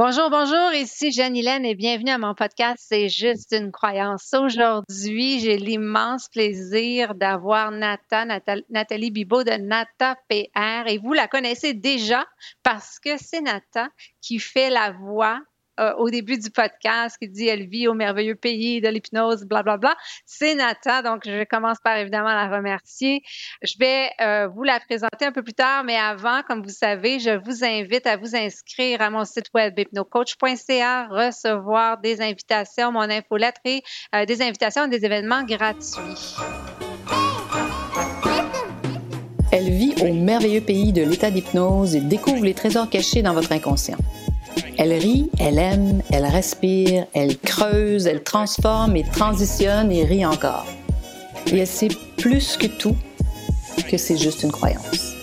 Bonjour, bonjour, ici Jeanne-Hélène et bienvenue à mon podcast C'est juste une croyance. Aujourd'hui, j'ai l'immense plaisir d'avoir Nathalie Bibeau de Nata PR et vous la connaissez déjà parce que c'est Nata qui fait la voix au début du podcast qui dit elle vit au merveilleux pays de l'hypnose, blablabla. C'est Nata, donc je commence par évidemment la remercier. Je vais vous la présenter un peu plus tard, mais avant, comme vous savez, je vous invite à vous inscrire à mon site web hypnocoach.ca, recevoir des invitations, mon infolettre et des invitations à des événements gratuits. Elle vit au merveilleux pays de l'état d'hypnose et découvre les trésors cachés dans votre inconscient. Elle rit, elle aime, elle respire, elle creuse, elle transforme et transitionne et rit encore. Et elle sait plus que tout que c'est juste une croyance.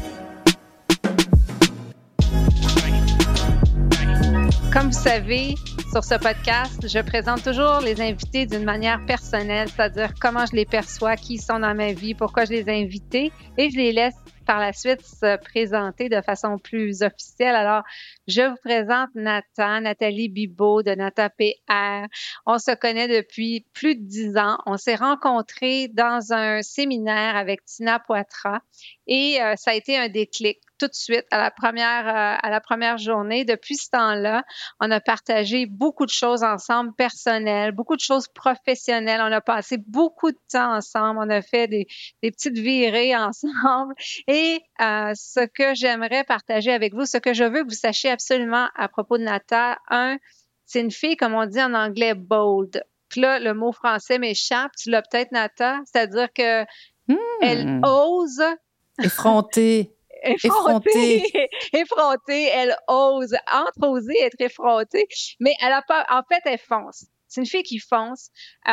Comme vous savez, sur ce podcast, je présente toujours les invités d'une manière personnelle, c'est-à-dire comment je les perçois, qui sont dans ma vie, pourquoi je les ai invités, et je les laisse par la suite se présenter de façon plus officielle. Alors, je vous présente Nathalie Bibeau de Nata PR. On se connaît depuis plus de 10 ans. On s'est rencontrés dans un séminaire avec Tina Poitras et ça a été un déclic tout de suite à la première journée. Depuis ce temps-là, on a partagé beaucoup de choses ensemble, personnelles, beaucoup de choses professionnelles. On a passé beaucoup de temps ensemble. On a fait des petites virées ensemble. Et ce que j'aimerais partager avec vous, ce que je veux que vous sachiez absolument à propos de Nata, c'est une fille, comme on dit en anglais, bold. Puis là, le mot français m'échappe. Tu l'as peut-être, Nata? C'est-à-dire que elle ose... Effrontée. Effrontée, elle ose, entre oser être effrontée, mais elle a pas, en fait, elle fonce. C'est une fille qui fonce.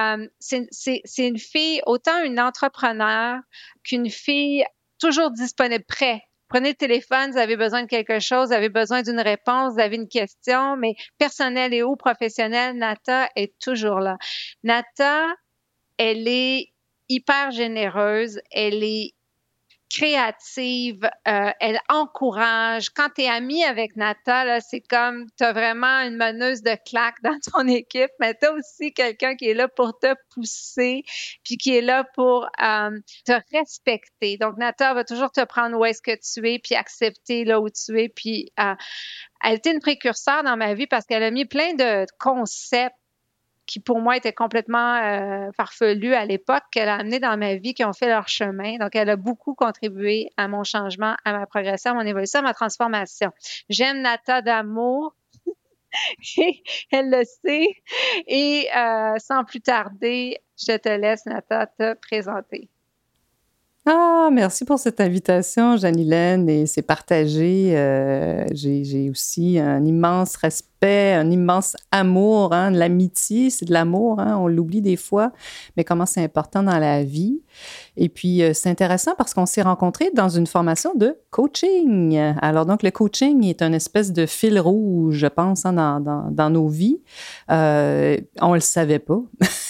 C'est une fille, autant une entrepreneur qu'une fille toujours disponible, prête. Prenez le téléphone, vous avez besoin de quelque chose, vous avez besoin d'une réponse, vous avez une question, mais personnelle et ou professionnelle, Nata est toujours là. Nata, elle est hyper généreuse, elle est créative, elle encourage. Quand tu es amie avec Nata, là, c'est comme tu as vraiment une meneuse de claques dans ton équipe, mais tu as aussi quelqu'un qui est là pour te pousser, puis qui est là pour te respecter. Donc, Nata va toujours te prendre où est-ce que tu es, puis accepter là où tu es. Puis, elle était une précurseur dans ma vie parce qu'elle a mis plein de concepts qui pour moi étaient complètement farfelus à l'époque, qu'elle a amené dans ma vie, qui ont fait leur chemin. Donc, elle a beaucoup contribué à mon changement, à ma progression, à mon évolution, à ma transformation. J'aime Nata d'amour. Elle le sait. Et sans plus tarder, je te laisse, Nata, te présenter. Ah, merci pour cette invitation, Jeanne-Hélène, et c'est partagé. J'ai aussi un immense respect, un immense amour. Hein, l'amitié, c'est de l'amour, hein, on l'oublie des fois, mais comment c'est important dans la vie. Et puis, c'est intéressant parce qu'on s'est rencontrés dans une formation de coaching. Alors, donc, le coaching est une espèce de fil rouge, je pense, hein, dans nos vies. On le savait pas.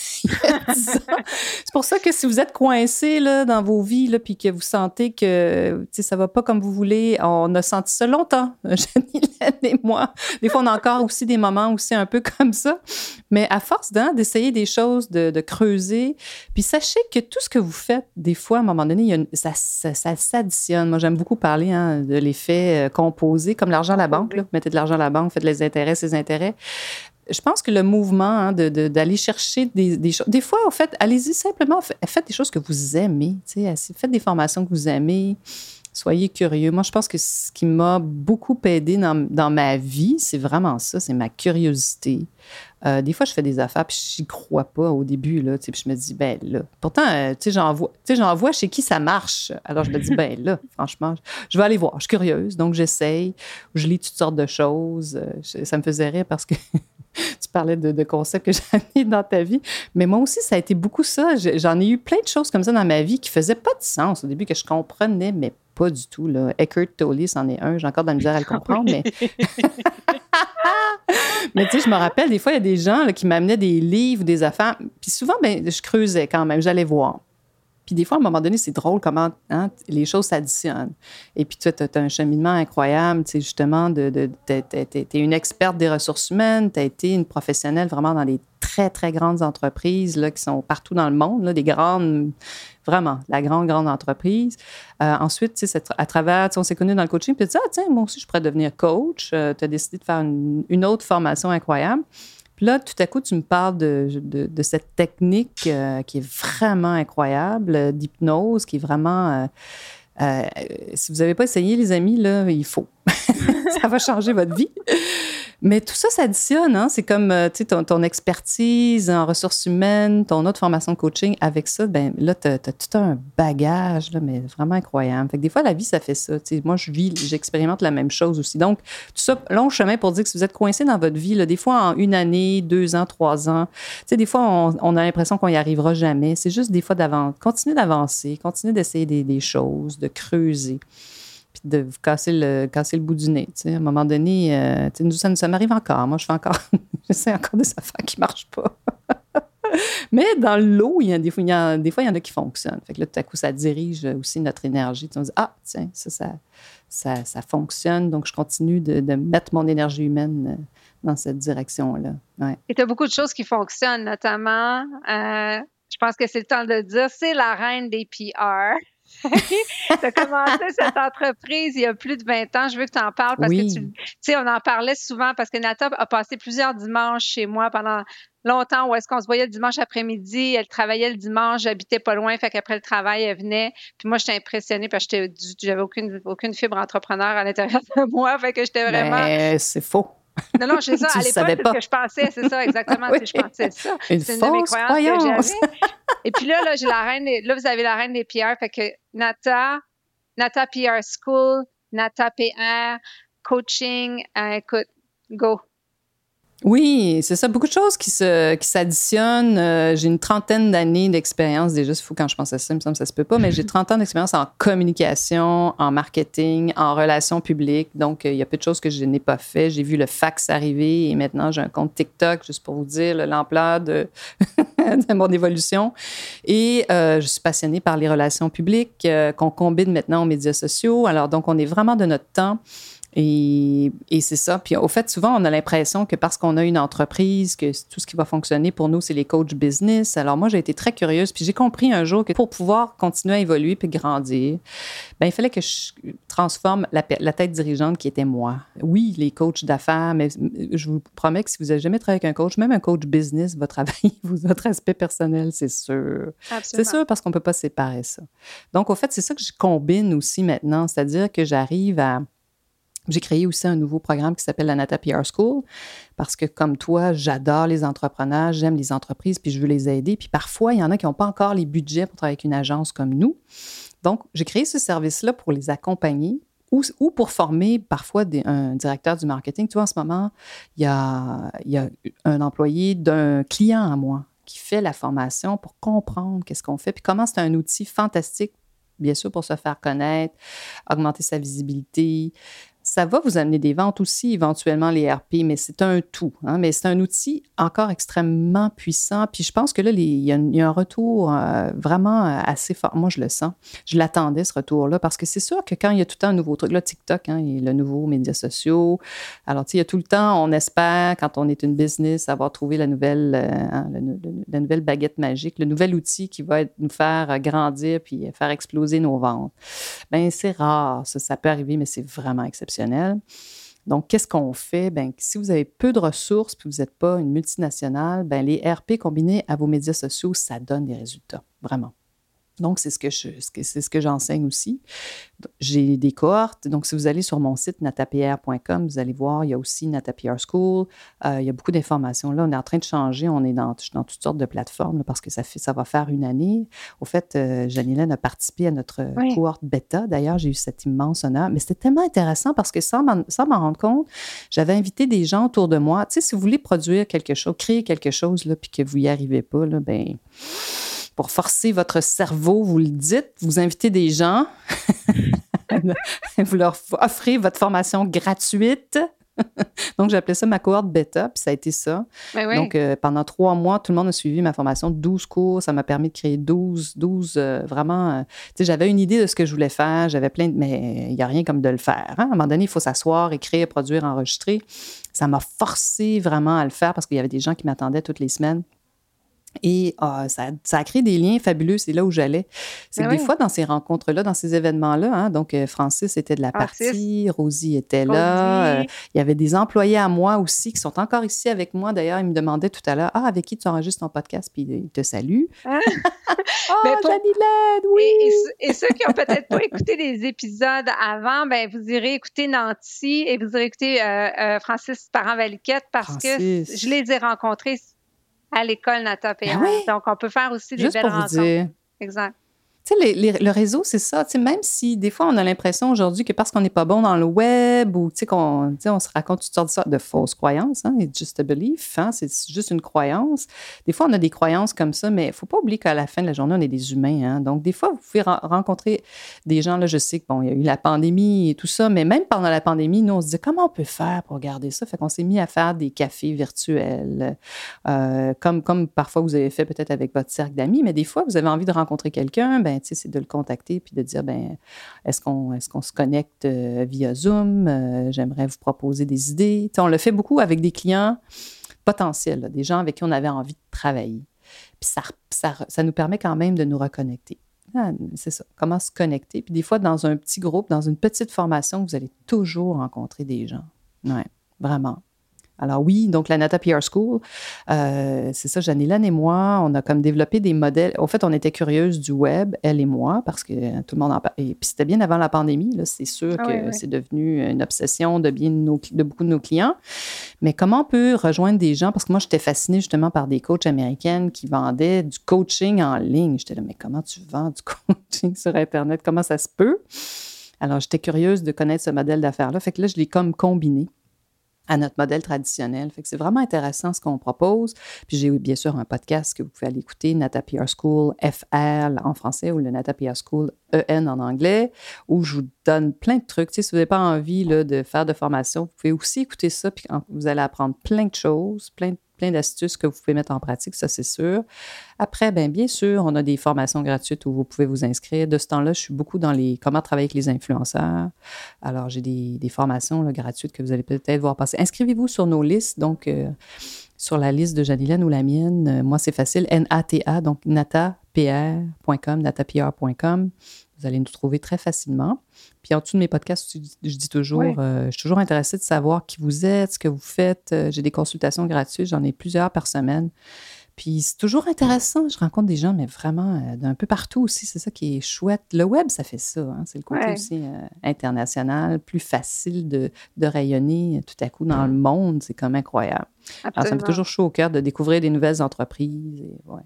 C'est pour ça que si vous êtes coincé là, dans vos vies là, puis que vous sentez que ça va pas comme vous voulez, on a senti ça longtemps, Jeanne-Hélène et moi. Des fois, on a encore aussi des moments aussi un peu comme ça. Mais à force d'essayer des choses, de creuser, puis sachez que tout ce que vous faites, des fois, à un moment donné, ça s'additionne. Moi, j'aime beaucoup parler de l'effet composé, comme l'argent à la banque. Là. Vous mettez de l'argent à la banque, vous faites les intérêts, ces intérêts. Je pense que le mouvement d'aller chercher des choses... Des fois, en fait, allez-y simplement, faites des choses que vous aimez. Faites des formations que vous aimez. Soyez curieux. Moi, je pense que ce qui m'a beaucoup aidé dans ma vie, c'est vraiment ça, c'est ma curiosité. Des fois, je fais des affaires puis j'y crois pas au début, là, puis je me dis, ben là, pourtant, j'en vois chez qui ça marche. Alors, je me dis, ben là, franchement, je vais aller voir. Je suis curieuse, donc j'essaye. Je lis toutes sortes de choses. Ça me faisait rire parce que tu parlais de concepts que j'en ai dans ta vie. Mais moi aussi, ça a été beaucoup ça. J'en ai eu plein de choses comme ça dans ma vie qui faisaient pas de sens au début, que je comprenais, mais pas du tout. Là. Eckhart Tolle, c'en est un. J'ai encore de la misère à le comprendre, mais... Mais tu sais, je me rappelle, des fois, il y a des gens là, qui m'amenaient des livres, des affaires. Puis souvent, ben, je creusais quand même, j'allais voir. Puis des fois, à un moment donné, c'est drôle comment les choses s'additionnent. Et puis tu as un cheminement incroyable, tu sais, justement, t'es une experte des ressources humaines, tu as été une professionnelle vraiment dans des très, très grandes entreprises là, qui sont partout dans le monde, là, des grandes, vraiment, la grande entreprise. Ensuite, tu sais, à travers, tu sais, on s'est connus dans le coaching, puis tu dis, tiens, moi aussi, je pourrais devenir coach. Tu as décidé de faire une autre formation incroyable. Puis là, tout à coup, tu me parles de cette technique qui est vraiment incroyable, d'hypnose, qui est vraiment... si vous n'avez pas essayé, les amis, là, il faut. Ça va changer votre vie. Mais tout ça s'additionne, hein? C'est comme, tu sais, ton expertise en ressources humaines, ton autre formation de coaching. Avec ça, ben là, tu as tout un bagage, là, mais vraiment incroyable. Fait que des fois, la vie, ça fait ça. Tu sais, moi, j'expérimente la même chose aussi. Donc, tout ça, long chemin pour dire que si vous êtes coincé dans votre vie, là, des fois, en 1 année, 2 ans, 3 ans, tu sais, des fois, on a l'impression qu'on n'y arrivera jamais. C'est juste des fois continuer d'avancer, continuer d'essayer des choses, de creuser. De vous casser le bout du nez. T'sais. À un moment donné, ça m'arrive encore. Moi, j'essaie encore des affaires qui ne marchent pas. Mais dans l'eau, des fois, il y en a qui fonctionnent. Fait que là, tout à coup, ça dirige aussi notre énergie. On se dit, tiens, ça fonctionne. Donc, je continue de mettre mon énergie humaine dans cette direction-là. Ouais. Et tu as beaucoup de choses qui fonctionnent, notamment, je pense que c'est le temps de le dire, c'est la reine des PR. Tu as commencé cette entreprise il y a plus de 20 ans. Je veux que tu en parles parce que tu sais, on en parlait souvent parce que Nata a passé plusieurs dimanches chez moi pendant longtemps où est-ce qu'on se voyait le dimanche après-midi. Elle travaillait le dimanche, j'habitais pas loin, fait qu'après le travail, elle venait. Puis moi, j'étais impressionnée parce que j'avais aucune fibre entrepreneur à l'intérieur de moi, fait que j'étais vraiment... Mais c'est faux. Non, c'est ça. À l'époque, c'est ce que je pensais, c'est ça, exactement. Oui. Je pensais ça. C'est une de mes croyances que j'avais. Et puis là, j'ai la reine là, vous avez la reine des PR. Fait que Nata PR School, Nata PR, coaching, écoute, go. Oui, c'est ça. Beaucoup de choses qui s'additionnent. J'ai une 30aine d'années d'expérience déjà. C'est fou quand je pense à ça, il me semble que ça se peut pas, mais j'ai 30 ans d'expérience en communication, en marketing, en relations publiques. Donc, il y a peu de choses que je n'ai pas fait. J'ai vu le fax arriver et maintenant, j'ai un compte TikTok, juste pour vous dire l'ampleur de mon évolution. Et je suis passionnée par les relations publiques qu'on combine maintenant aux médias sociaux. Alors, donc, on est vraiment de notre temps. Et c'est ça. Puis, au fait, souvent, on a l'impression que parce qu'on a une entreprise, que tout ce qui va fonctionner pour nous, c'est les coachs business. Alors, moi, j'ai été très curieuse. Puis, j'ai compris un jour que pour pouvoir continuer à évoluer puis grandir, bien, il fallait que je transforme la tête dirigeante qui était moi. Oui, les coachs d'affaires, mais je vous promets que si vous n'avez jamais travaillé avec un coach, même un coach business va travailler votre aspect personnel, c'est sûr. Absolument. C'est sûr parce qu'on ne peut pas séparer ça. Donc, au fait, c'est ça que je combine aussi maintenant. C'est-à-dire que j'arrive à... J'ai créé aussi un nouveau programme qui s'appelle la Nata PR School parce que, comme toi, j'adore les entrepreneurs, j'aime les entreprises, puis je veux les aider. Puis parfois, il y en a qui n'ont pas encore les budgets pour travailler avec une agence comme nous. Donc, j'ai créé ce service-là pour les accompagner ou pour former parfois un directeur du marketing. Tu vois, en ce moment, il y a un employé d'un client à moi qui fait la formation pour comprendre qu'est-ce qu'on fait, puis comment c'est un outil fantastique, bien sûr, pour se faire connaître, augmenter sa visibilité. Ça va vous amener des ventes aussi, éventuellement, les RP, mais c'est un tout. Hein? Mais c'est un outil encore extrêmement puissant. Puis je pense que là, il y a un retour vraiment assez fort. Moi, je le sens. Je l'attendais, ce retour-là, parce que c'est sûr que quand il y a tout le temps un nouveau truc, là, TikTok, hein, et le nouveau médias sociaux, alors, tu sais, il y a tout le temps, on espère, quand on est une business, avoir trouvé la nouvelle baguette magique, le nouvel outil qui va nous faire grandir puis faire exploser nos ventes. Bien, c'est rare, ça peut arriver, mais c'est vraiment exceptionnel. Donc, qu'est-ce qu'on fait? Bien, si vous avez peu de ressources puis vous n'êtes pas une multinationale, bien, les RP combinés à vos médias sociaux, ça donne des résultats, vraiment. Donc, c'est ce que j'enseigne aussi. J'ai des cohortes. Donc, si vous allez sur mon site natapr.com, vous allez voir, il y a aussi Nata PR School. Il y a beaucoup d'informations. Là, on est en train de changer. Je suis dans toutes sortes de plateformes là, parce que ça va faire 1 année. Au fait, Janilène a participé à notre cohorte bêta. D'ailleurs, j'ai eu cet immense honneur. Mais c'était tellement intéressant parce que sans m'en rendre compte, j'avais invité des gens autour de moi. Tu sais, si vous voulez produire quelque chose, créer quelque chose, là, puis que vous n'y arrivez pas, là, bien... Pour forcer votre cerveau, vous le dites, vous invitez des gens, vous leur offrez votre formation gratuite Donc, j'appelais ça ma cohorte bêta, puis ça a été ça. Oui. Donc, pendant 3 mois, tout le monde a suivi ma formation de 12 cours. Ça m'a permis de créer 12 vraiment... tu sais, j'avais une idée de ce que je voulais faire. J'avais plein de... Mais il n'y a rien comme de le faire. Hein? À un moment donné, il faut s'asseoir, écrire, produire, enregistrer. Ça m'a forcé vraiment à le faire parce qu'il y avait des gens qui m'attendaient toutes les semaines. Et ça a créé des liens fabuleux. C'est là où j'allais. C'est que des fois, dans ces rencontres-là, dans ces événements-là, hein, donc Francis était de la partie, Rosie était là. Il y avait des employés à moi aussi qui sont encore ici avec moi. D'ailleurs, ils me demandaient tout à l'heure, avec qui tu enregistres ton podcast? Puis ils te saluent. Hein? Janilène, oui! Et ceux qui n'ont peut-être pas écouté les épisodes avant, ben vous irez écouter Nancy et vous irez écouter Francis Parent-Valiquette parce que je les ai rencontrés à l'école Nata PR. Oui. Donc, on peut faire aussi des juste belles pour rencontres. Vous dire. Exact. Tu sais, le réseau, c'est ça. Tu sais, même si des fois, on a l'impression aujourd'hui que parce qu'on n'est pas bon dans le web ou tu sais, on se raconte toutes sortes de fausses croyances, hein, it's just a belief, hein, c'est juste une croyance. Des fois, on a des croyances comme ça, mais il ne faut pas oublier qu'à la fin de la journée, on est des humains. Hein. Donc, des fois, vous pouvez rencontrer des gens, là, je sais qu'il y a eu la pandémie et tout ça, mais même pendant la pandémie, nous, on se disait comment on peut faire pour garder ça? Fait qu'on s'est mis à faire des cafés virtuels, comme parfois vous avez fait peut-être avec votre cercle d'amis, mais des fois, vous avez envie de rencontrer quelqu'un, ben c'est de le contacter puis de dire, est-ce qu'on se connecte via Zoom? J'aimerais vous proposer des idées. On le fait beaucoup avec des clients potentiels, là, des gens avec qui on avait envie de travailler. Puis ça nous permet quand même de nous reconnecter. C'est ça, comment se connecter. Puis des fois, dans un petit groupe, dans une petite formation, vous allez toujours rencontrer des gens. Oui, vraiment. Alors oui, donc la Nata PR School, c'est ça, Janilène et moi, on a comme développé des modèles. En fait, on était curieuses du web, elle et moi, parce que tout le monde en parle. Et puis c'était bien avant la pandémie, là, c'est sûr que c'est devenu une obsession de beaucoup de nos clients. Mais comment on peut rejoindre des gens? Parce que moi, j'étais fascinée justement par des coachs américaines qui vendaient du coaching en ligne. J'étais là, mais comment tu vends du coaching sur Internet? Comment ça se peut? Alors, j'étais curieuse de connaître ce modèle d'affaires-là. Fait que là, je l'ai comme combiné à notre modèle traditionnel. Fait que c'est vraiment intéressant ce qu'on propose. Puis j'ai bien sûr un podcast que vous pouvez aller écouter, Nata PR School FR en français ou le Nata PR School EN en anglais, où je vous donne plein de trucs. Tu sais, si vous n'avez pas envie là, de faire de formation, vous pouvez aussi écouter ça, puis vous allez apprendre plein de choses, plein d'astuces que vous pouvez mettre en pratique, ça c'est sûr. Après, bien sûr, on a des formations gratuites où vous pouvez vous inscrire. De ce temps-là, je suis beaucoup dans comment travailler avec les influenceurs. Alors, j'ai des formations là, gratuites que vous allez peut-être voir passer. Inscrivez-vous sur nos listes, donc sur la liste de Janilène ou la mienne. Moi, c'est facile, NATA, donc natapr.com, natapr.com. Vous allez nous trouver très facilement. Puis en dessous de mes podcasts, je dis toujours, je suis toujours intéressée de savoir qui vous êtes, ce que vous faites. J'ai des consultations gratuites, j'en ai plusieurs par semaine. Puis c'est toujours intéressant. Je rencontre des gens, mais vraiment d'un peu partout aussi. C'est ça qui est chouette. Le web, ça fait ça. Hein? C'est le côté aussi international, plus facile de rayonner tout à coup dans le monde. C'est comme incroyable. Alors, ça me fait toujours chaud au cœur de découvrir des nouvelles entreprises.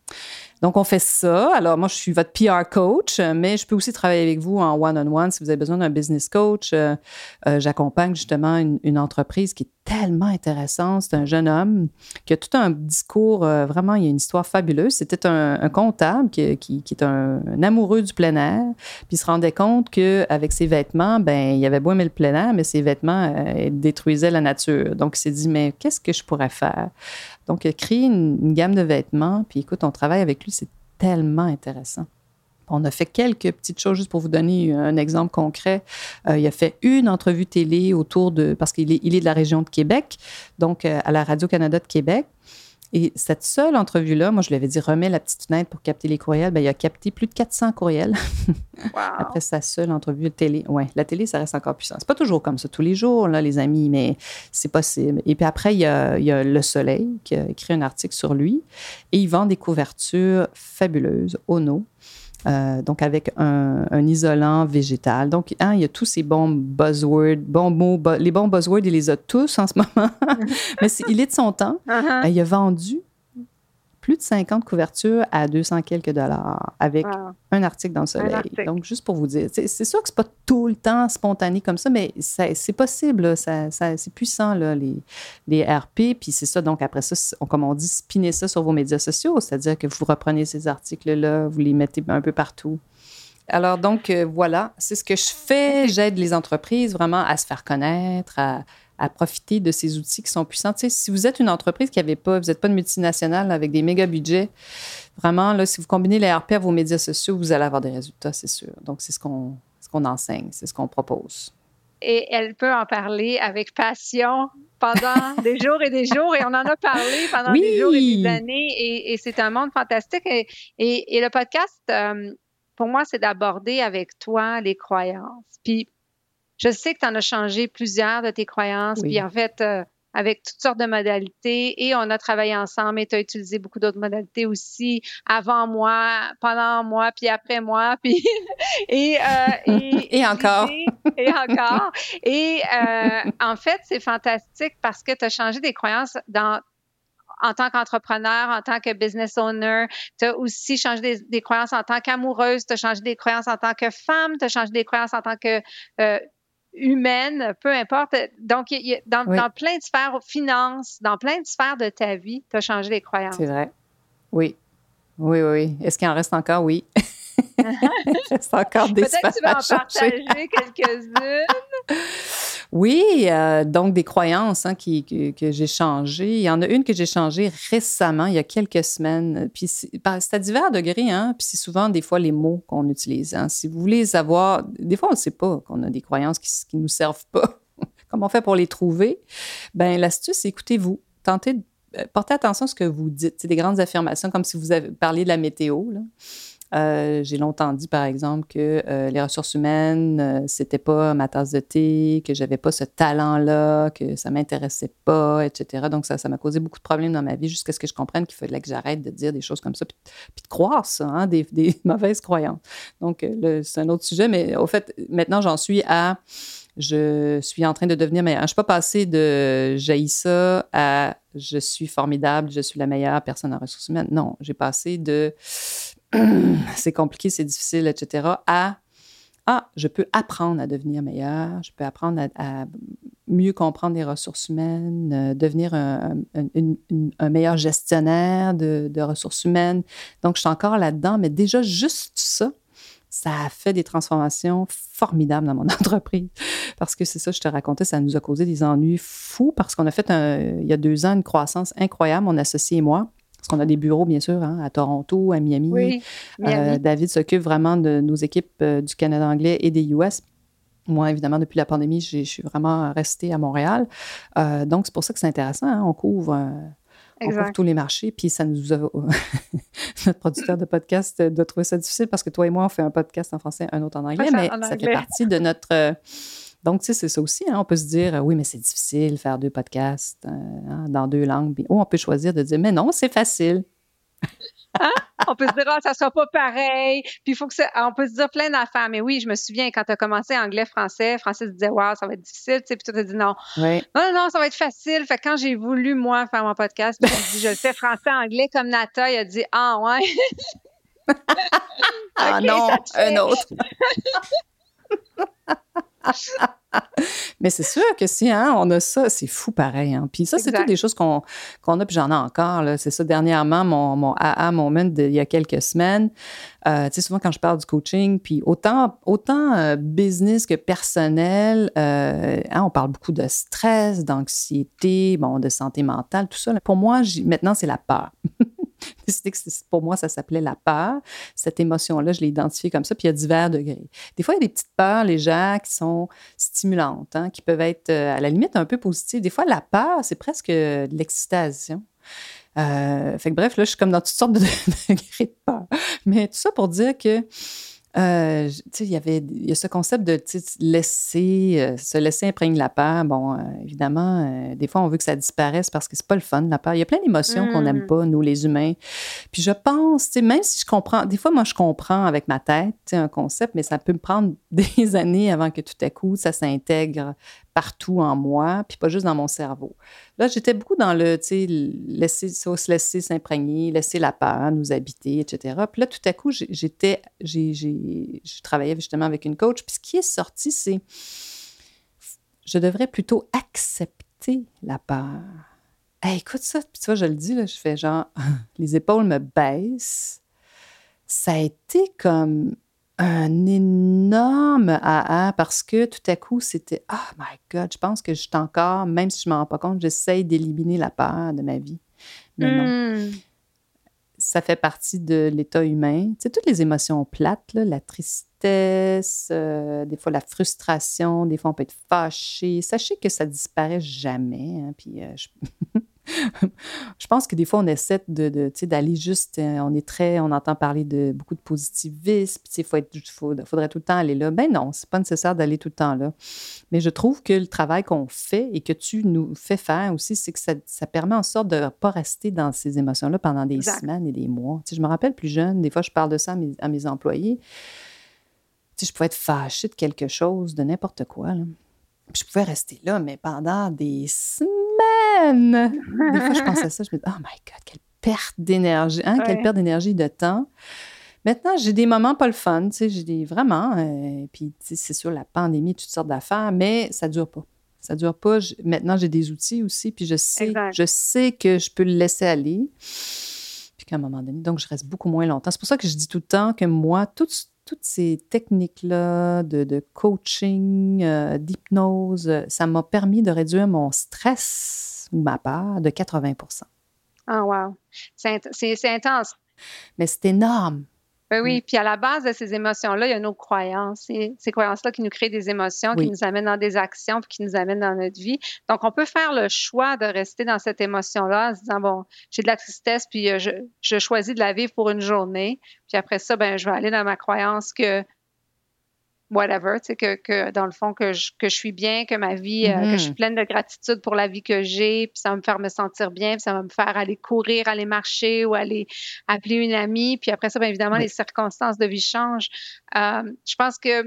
Donc, on fait ça. Alors, moi, je suis votre PR coach, mais je peux aussi travailler avec vous en one-on-one si vous avez besoin d'un business coach. J'accompagne justement une entreprise qui est tellement intéressante. C'est un jeune homme qui a tout un discours, vraiment, il y a une histoire fabuleuse. C'était un comptable qui est un amoureux du plein air, puis il se rendait compte qu'avec ses vêtements, il avait beau aimer le plein air, mais ses vêtements détruisaient la nature. Donc, il s'est dit, mais qu'est-ce que je pourrais faire? Donc, il a créé une gamme de vêtements, puis écoute, on travaille avec lui, c'est tellement intéressant. On a fait quelques petites choses, juste pour vous donner un exemple concret. Il a fait une entrevue télé parce qu'il est de la région de Québec, donc à la Radio-Canada de Québec. Et cette seule entrevue-là, moi, je lui avais dit, remets la petite fenêtre pour capter les courriels. Il a capté plus de 400 courriels après sa seule entrevue de télé. Oui, la télé, ça reste encore puissant. C'est pas toujours comme ça tous les jours, là, les amis, mais c'est possible. Et puis après, il y a Le Soleil qui a écrit un article sur lui et il vend des couvertures fabuleuses, Ono. Donc, avec un isolant végétal. Donc, il y a tous ces bons buzzwords, bons mots. Les bons buzzwords, il les a tous en ce moment. Mais il est de son temps. Il a vendu plus de 50 couvertures à 200 quelques dollars avec un article dans Le Soleil. Donc, juste pour vous dire, c'est sûr que c'est pas tout le temps spontané comme ça, mais c'est possible. Là, c'est puissant, là, les RP. Puis c'est ça, donc après ça, comme on dit, spinner ça sur vos médias sociaux, c'est-à-dire que vous reprenez ces articles-là, vous les mettez un peu partout. Alors, donc, voilà, c'est ce que je fais. J'aide les entreprises vraiment à se faire connaître, à à profiter de ces outils qui sont puissants. Tu sais, si vous êtes une entreprise vous n'êtes pas une multinationale avec des méga budgets, vraiment, là, si vous combinez les RP à vos médias sociaux, vous allez avoir des résultats, c'est sûr. Donc, c'est ce qu'on enseigne, c'est ce qu'on propose. Et elle peut en parler avec passion pendant des jours et des jours. Et on en a parlé pendant des jours et des années. Et c'est un monde fantastique. Et le podcast, pour moi, c'est d'aborder avec toi les croyances. Puis, je sais que tu en as changé plusieurs de tes croyances. Oui. Puis, en fait, avec toutes sortes de modalités. Et on a travaillé ensemble et tu as utilisé beaucoup d'autres modalités aussi avant moi, pendant moi, puis après moi. Puis et encore. Et encore. Et en fait, c'est fantastique parce que tu as changé des croyances en tant qu'entrepreneur, en tant que business owner. Tu as aussi changé des croyances en tant qu'amoureuse. Tu as changé des croyances en tant que femme. Tu as changé des croyances en tant que humaine, peu importe. Donc, dans plein de sphères, finances, dans plein de sphères de ta vie, tu as changé les croyances. C'est vrai. Oui. Oui. Est-ce qu'il en reste encore? Oui. Il reste encore des Peut-être que tu vas en partager quelques-unes. Oui, donc des croyances que j'ai changées. Il y en a une que j'ai changée récemment, il y a quelques semaines. Puis c'est à divers degrés, hein? Puis c'est souvent des fois les mots qu'on utilise. Hein? Si vous voulez savoir, des fois on ne sait pas qu'on a des croyances qui ne nous servent pas. Comment on fait pour les trouver? Bien, l'astuce, c'est écoutez-vous. Portez attention à ce que vous dites. C'est des grandes affirmations, comme si vous avez parlé de la météo, là. J'ai longtemps dit, par exemple, que les ressources humaines, c'était pas ma tasse de thé, que j'avais pas ce talent-là, que ça m'intéressait pas, etc. Donc, ça m'a causé beaucoup de problèmes dans ma vie jusqu'à ce que je comprenne qu'il fallait que j'arrête de dire des choses comme ça, puis de croire ça, hein, des mauvaises croyances. Donc, c'est un autre sujet, mais au fait, maintenant, je suis en train de devenir meilleure. Je ne suis pas passée de « j'haïs ça » à « je suis formidable, je suis la meilleure personne en ressources humaines ». Non, j'ai passé de « c'est compliqué, c'est difficile, etc. » à « je peux apprendre à devenir meilleure, je peux apprendre à mieux comprendre les ressources humaines, devenir un meilleur gestionnaire de ressources humaines. » Donc, je suis encore là-dedans, mais déjà, juste ça a fait des transformations formidables dans mon entreprise. Parce que c'est ça, je te racontais, ça nous a causé des ennuis fous parce qu'on a fait, il y a 2 ans, une croissance incroyable, mon associé et moi. Parce qu'on a des bureaux, bien sûr, hein, à Toronto, à Miami. Oui, Miami. David s'occupe vraiment de nos équipes du Canada anglais et des US. Moi, évidemment, depuis la pandémie, je suis vraiment restée à Montréal. Donc, c'est pour ça que c'est intéressant. Hein, on couvre tous les marchés. Puis, ça nous a... Notre producteur de podcast doit trouver ça difficile parce que toi et moi, on fait un podcast en français, un autre en anglais. Ça fait partie de notre... Donc, tu sais, c'est ça aussi. Hein, on peut se dire, oui, mais c'est difficile de faire 2 podcasts dans 2 langues. Ou on peut choisir de dire, mais non, c'est facile. Hein? On peut se dire, ça sera pas pareil. Puis, on peut se dire plein d'affaires. Mais oui, je me souviens, quand tu as commencé anglais-français, Francis disait, wow, ça va être difficile. Tu sais, puis toi, tu as dit non. Oui. Non, ça va être facile. Fait que quand j'ai voulu, moi, faire mon podcast, puis j'ai dit, je le fais français-anglais comme Nata, il a dit, ah, ouais. Okay, non, un autre. Mais c'est sûr que si on a ça, c'est fou pareil. Hein? Puis ça, c'est toutes des choses qu'on a, puis j'en ai encore. Là. C'est ça, dernièrement, mon AA moment il y a quelques semaines. Tu sais, souvent quand je parle du coaching, puis autant business que personnel, on parle beaucoup de stress, d'anxiété, de santé mentale, tout ça. Là. Pour moi, maintenant, c'est la peur. Pour moi, ça s'appelait la peur. Cette émotion-là, je l'ai identifiée comme ça, puis il y a divers degrés. Des fois, il y a des petites peurs légères qui sont stimulantes, hein, qui peuvent être à la limite un peu positives. Des fois, la peur, c'est presque de l'excitation. Fait que bref, là, je suis comme dans toutes sortes de degrés de peur. Mais tout ça pour dire que tu sais, il y a ce concept de se laisser imprégner la peur. Bon, évidemment, des fois, on veut que ça disparaisse parce que c'est pas le fun, la peur. Il y a plein d'émotions qu'on n'aime pas, nous, les humains. Puis je pense, tu sais, même si je comprends, des fois, moi, je comprends avec ma tête, tu sais, un concept, mais ça peut me prendre des années avant que tout à coup, ça s'intègre partout en moi, puis pas juste dans mon cerveau. Là, j'étais beaucoup dans le, tu sais, se laisser s'imprégner, laisser la peur nous habiter, etc. Puis là, tout à coup, je travaillais justement avec une coach, puis ce qui est sorti, c'est je devrais plutôt accepter la peur. Hey, écoute ça, puis tu vois, je le dis, là, je fais genre, les épaules me baissent. Ça a été comme un énorme aha parce que tout à coup, c'était « Oh my God! » Je pense que je suis encore, même si je ne m'en rends pas compte, j'essaye d'éliminer la peur de ma vie. Mais non. Ça fait partie de l'état humain. Tu sais, toutes les émotions plates, là, la tristesse, des fois la frustration, des fois on peut être fâché. Sachez que ça disparaît jamais. Hein, puis je pense que des fois on essaie tu sais, d'aller juste, on entend parler de beaucoup de positivisme. Puis faudrait tout le temps aller là. Ben non, c'est pas nécessaire d'aller tout le temps là. Mais je trouve que le travail qu'on fait et que tu nous fais faire aussi, c'est que ça permet en sorte de ne pas rester dans ces émotions-là pendant des semaines et des mois. Tu sais, je me rappelle plus jeune, des fois, je parle de ça à mes employés. Tu sais, je pouvais être fâchée de quelque chose, de n'importe quoi, là. Puis je pouvais rester là, mais pendant des semaines. Des fois, je pensais à ça, je me dis « Oh my God, quelle perte d'énergie, hein? Quelle perte d'énergie, de temps. » Maintenant, j'ai des moments pas le fun, tu sais, j'ai des vraiment, puis tu sais, c'est sûr, la pandémie, toutes sortes d'affaires, mais ça dure pas. Ça dure pas. Maintenant, j'ai des outils aussi, puis je sais que je peux le laisser aller, puis qu'à un moment donné, donc je reste beaucoup moins longtemps. C'est pour ça que je dis tout le temps que moi, toutes ces techniques-là de coaching, d'hypnose, ça m'a permis de réduire mon stress ou ma peur de 80%. Ah, wow! C'est intense. Mais c'est énorme. Oui, puis à la base de ces émotions-là, il y a nos croyances. Et ces croyances-là qui nous créent des émotions, qui nous amènent dans des actions, puis qui nous amènent dans notre vie. Donc, on peut faire le choix de rester dans cette émotion-là en se disant, bon, j'ai de la tristesse, puis je choisis de la vivre pour une journée. Puis après ça, ben, je vais aller dans ma croyance que whatever, tu sais, que dans le fond, que je suis bien, que ma vie, que je suis pleine de gratitude pour la vie que j'ai, puis ça va me faire me sentir bien, puis ça va me faire aller courir, aller marcher ou aller appeler une amie. Puis après ça, bien évidemment, les circonstances de vie changent. Je pense que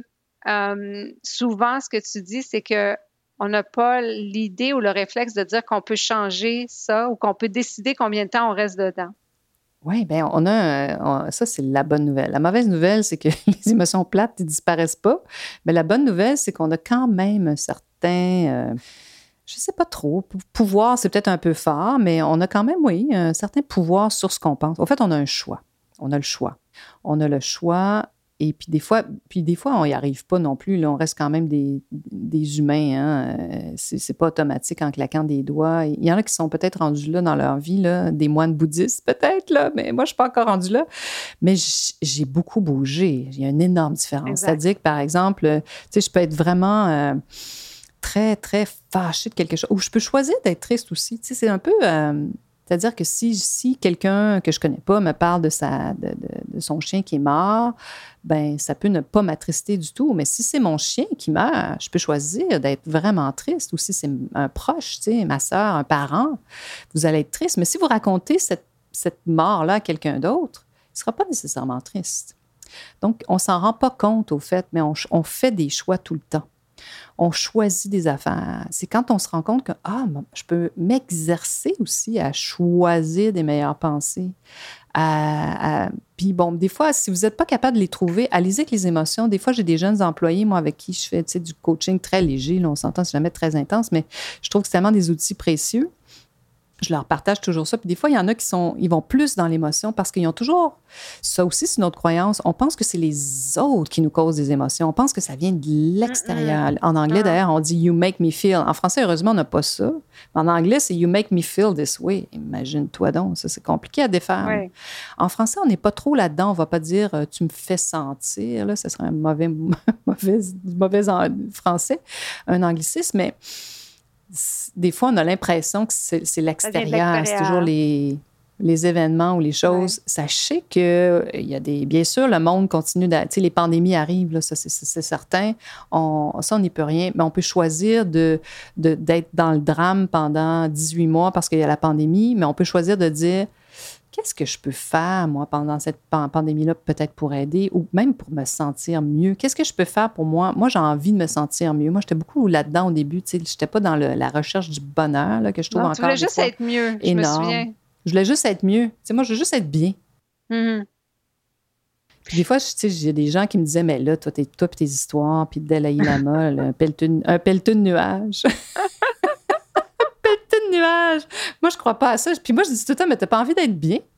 souvent, ce que tu dis, c'est que on n'a pas l'idée ou le réflexe de dire qu'on peut changer ça ou qu'on peut décider combien de temps on reste dedans. Oui, bien, ça, c'est la bonne nouvelle. La mauvaise nouvelle, c'est que les émotions plates ne disparaissent pas. Mais la bonne nouvelle, c'est qu'on a quand même un certain, je ne sais pas trop, pouvoir, c'est peut-être un peu fort, mais on a quand même, oui, un certain pouvoir sur ce qu'on pense. En fait, on a un choix. On a le choix. On a le choix. Et puis des fois, on n'y arrive pas non plus. Là, on reste quand même des humains. Hein. C'est pas automatique en claquant des doigts. Il y en a qui sont peut-être rendus là dans leur vie, là, des moines bouddhistes peut-être, là, mais moi, je ne suis pas encore rendue là. Mais j'ai beaucoup bougé. Il y a une énorme différence. Exact. C'est-à-dire que, par exemple, tu sais, je peux être vraiment très, très fâchée de quelque chose. Ou je peux choisir d'être triste aussi. Tu sais, c'est un peu... c'est-à-dire que si quelqu'un que je connais pas me parle de son chien qui est mort, ben ça peut ne pas m'attrister du tout. Mais si c'est mon chien qui meurt, je peux choisir d'être vraiment triste. Ou si c'est un proche, tu sais, ma sœur, un parent, vous allez être triste. Mais si vous racontez cette mort-là à quelqu'un d'autre, il ne sera pas nécessairement triste. Donc, on ne s'en rend pas compte au fait, mais on fait des choix tout le temps. On choisit des affaires. C'est quand on se rend compte que je peux m'exercer aussi à choisir des meilleures pensées. Puis bon, des fois, si vous n'êtes pas capable de les trouver, allez-y avec les émotions. Des fois, j'ai des jeunes employés, moi, avec qui je fais du coaching très léger. Là, on s'entend, c'est jamais très intense, mais je trouve que c'est tellement des outils précieux. Je leur partage toujours ça. Puis des fois, il y en a ils vont plus dans l'émotion parce qu'ils ont toujours... Ça aussi, c'est notre croyance. On pense que c'est les autres qui nous causent des émotions. On pense que ça vient de l'extérieur. En anglais, d'ailleurs, on dit « you make me feel ». En français, heureusement, on n'a pas ça. En anglais, c'est « you make me feel this way ». Imagine-toi donc, ça, c'est compliqué à défaire. Oui. En français, on n'est pas trop là-dedans. On ne va pas dire « tu me fais sentir ». Là, ça serait un mauvais français, un anglicisme, mais... Des fois, on a l'impression que c'est l'extérieur, c'est toujours les événements ou les choses. Ouais. Sachez que il y a bien sûr, le monde continue tu sais, les pandémies arrivent, là, ça, c'est certain. On n'y peut rien, mais on peut choisir d'être dans le drame pendant 18 mois parce qu'il y a la pandémie, mais on peut choisir de dire qu'est-ce que je peux faire, moi, pendant cette pandémie-là, peut-être pour aider ou même pour me sentir mieux? Qu'est-ce que je peux faire pour moi? Moi, j'ai envie de me sentir mieux. Moi, j'étais beaucoup là-dedans au début. Tu sais, je n'étais pas dans la recherche du bonheur là, que je trouve encore. Tu voulais juste être mieux, je me souviens. Je voulais juste être mieux. Tu sais, moi, je veux juste être bien. Mm-hmm. Puis des fois, tu sais, j'ai des gens qui me disaient, mais là, toi et tes histoires, puis Dalai Lama, un pelleteux de nuages. Nuages. Moi, je crois pas à ça. Puis moi, je dis tout le temps, mais t'as pas envie d'être bien?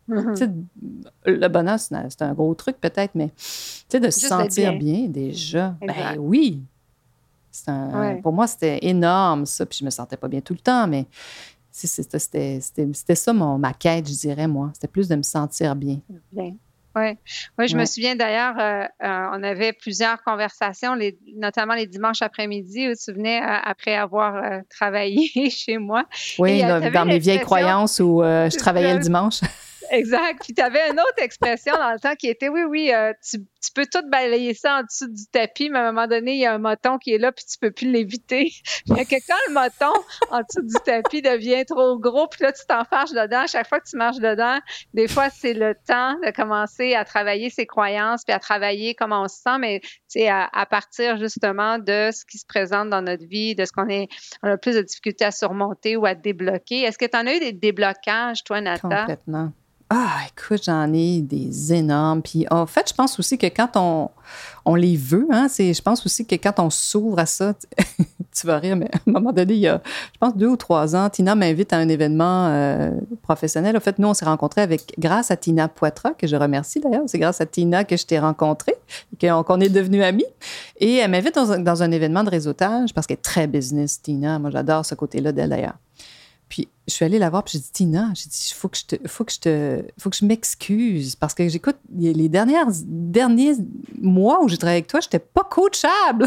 Tu sais, le bonheur, c'est un gros truc peut-être, mais tu sais, de se Juste sentir d'être bien déjà, Exact. oui. Ouais. Pour moi, c'était énorme, ça, puis je me sentais pas bien tout le temps, mais c'était ça ma quête, je dirais, moi. C'était plus de me sentir bien. Bien. Oui. Oui, je me Ouais. souviens d'ailleurs, on avait plusieurs conversations, notamment les dimanches après-midi, où tu venais après avoir travaillé chez moi. Oui, Et tu avais dans mes vieilles l'expression, croyances où je c'est travaillais ça, le dimanche. exact. Puis tu avais une autre expression dans le temps qui était oui, oui, tu peux tout balayer ça en dessous du tapis, mais à un moment donné, il y a un moton qui est là, puis tu peux plus l'éviter. Fait que quand le moton en dessous du tapis devient trop gros, puis là, tu t'enfarges dedans, à chaque fois que tu marches dedans, des fois, c'est le temps de commencer à travailler ses croyances, puis à travailler comment on se sent, mais tu sais, à partir justement de ce qui se présente dans notre vie, de ce on a plus de difficultés à surmonter ou à débloquer. Est-ce que tu en as eu des déblocages, toi, Nata? Complètement. Ah, écoute, j'en ai des énormes. Puis en fait, je pense aussi que quand on les veut, hein, je pense aussi que quand on s'ouvre à ça, tu vas rire, mais à un moment donné, il y a, je pense, 2 ou 3 ans, Tina m'invite à un événement professionnel. En fait, nous, on s'est rencontrés grâce à Tina Poitras, que je remercie d'ailleurs. C'est grâce à Tina que je t'ai rencontré, qu'on est devenus amis. Et elle m'invite dans un événement de réseautage parce qu'elle est très business, Tina. Moi, j'adore ce côté-là d'elle d'ailleurs. Puis je suis allée la voir, puis j'ai dit, Tina, j'ai dit, faut que je m'excuse parce que j'écoute les derniers mois où j'ai travaillé avec toi, j'étais pas coachable.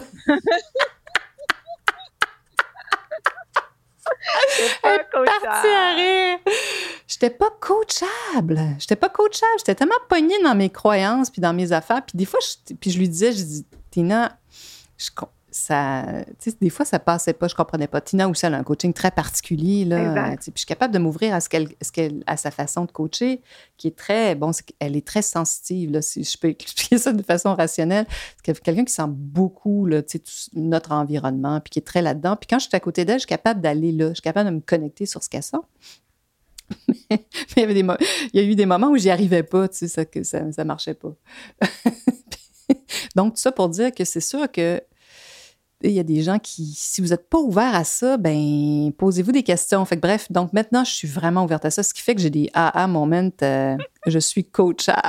C'est pas Partie à rire. J'étais pas coachable. J'étais tellement pognée dans mes croyances puis dans mes affaires. Puis des fois, puis je lui disais, je dis, Tina, des fois, ça passait pas, je comprenais pas. Tina aussi, elle a un coaching très particulier, là. Puis je suis capable de m'ouvrir à sa façon de coacher, qui est très, elle est très sensitive, là, si je peux expliquer ça de façon rationnelle. C'est quelqu'un qui sent beaucoup, là, tout notre environnement, puis qui est très là-dedans. Puis quand je suis à côté d'elle, je suis capable d'aller là, je suis capable de me connecter sur ce qu'elle sent. Mais il y a eu des moments où j'y arrivais pas, tu sais, ça marchait pas. Donc, tout ça pour dire que c'est sûr que il y a des gens qui, si vous n'êtes pas ouvert à ça, ben posez-vous des questions. Fait que bref, donc maintenant, je suis vraiment ouverte à ça, ce qui fait que j'ai des aha moments, je suis coachable.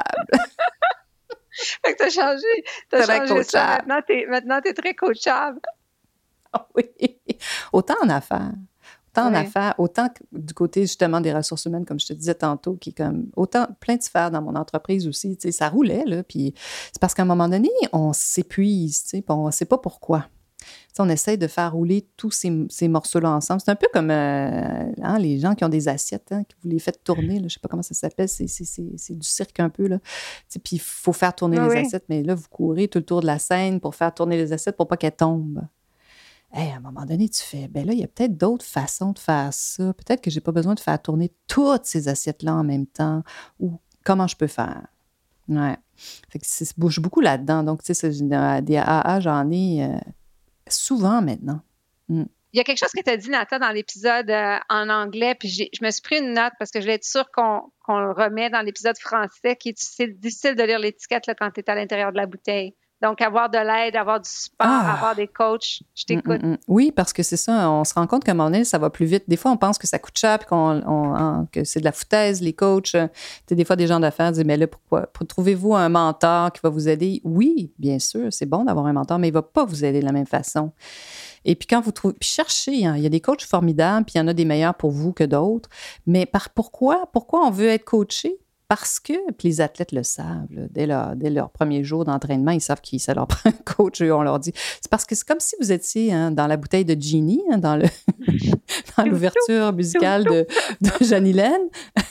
Fait que t'as changé ça. Maintenant, t'es très coachable. Oui. Autant en affaires. Ouais. Autant du côté justement des ressources humaines, comme je te disais tantôt, qui est comme autant plein de sphères dans mon entreprise aussi. Tu sais, ça roulait, là. Puis c'est parce qu'à un moment donné, on s'épuise, tu sais, puis on ne sait pas pourquoi. Tu sais, on essaie de faire rouler tous ces morceaux-là ensemble. C'est un peu comme les gens qui ont des assiettes, hein, que vous les faites tourner. Là, je ne sais pas comment ça s'appelle. C'est du cirque un peu. Là. Tu sais, puis il faut faire tourner les assiettes, mais là, vous courez tout le tour de la scène pour faire tourner les assiettes pour pas qu'elles tombent. Hey, à un moment donné, tu fais, ben là, il y a peut-être d'autres façons de faire ça. Peut-être que je n'ai pas besoin de faire tourner toutes ces assiettes-là en même temps. Ou comment je peux faire? Ouais. Fait que ça bouge beaucoup là-dedans. Donc, tu sais, des AA, j'en ai souvent maintenant. Il y a quelque chose que tu as dit, Nata, dans l'épisode en anglais, puis je me suis pris une note parce que je voulais être sûre qu'on le remet dans l'épisode français, c'est difficile de lire l'étiquette là, quand tu es à l'intérieur de la bouteille. Donc, avoir de l'aide, avoir du support, avoir des coachs, je t'écoute. Oui, parce que c'est ça, on se rend compte qu'à un moment donné, ça va plus vite. Des fois, on pense que ça coûte cher, puis que c'est de la foutaise, les coachs. Des fois, des gens d'affaires disent, mais là, pourquoi? Trouvez-vous un mentor qui va vous aider? Oui, bien sûr, c'est bon d'avoir un mentor, mais il ne va pas vous aider de la même façon. Et puis quand vous trouvez, puis cherchez, hein, il y a des coachs formidables, puis il y en a des meilleurs pour vous que d'autres. Mais pourquoi on veut être coaché? Parce que, puis les athlètes le savent, là, dès leur premier jour d'entraînement, ils savent que ça leur prend un coach, on leur dit. C'est parce que c'est comme si vous étiez dans la bouteille de Ginny, hein, dans l'ouverture musicale de Jeanne-Hélène.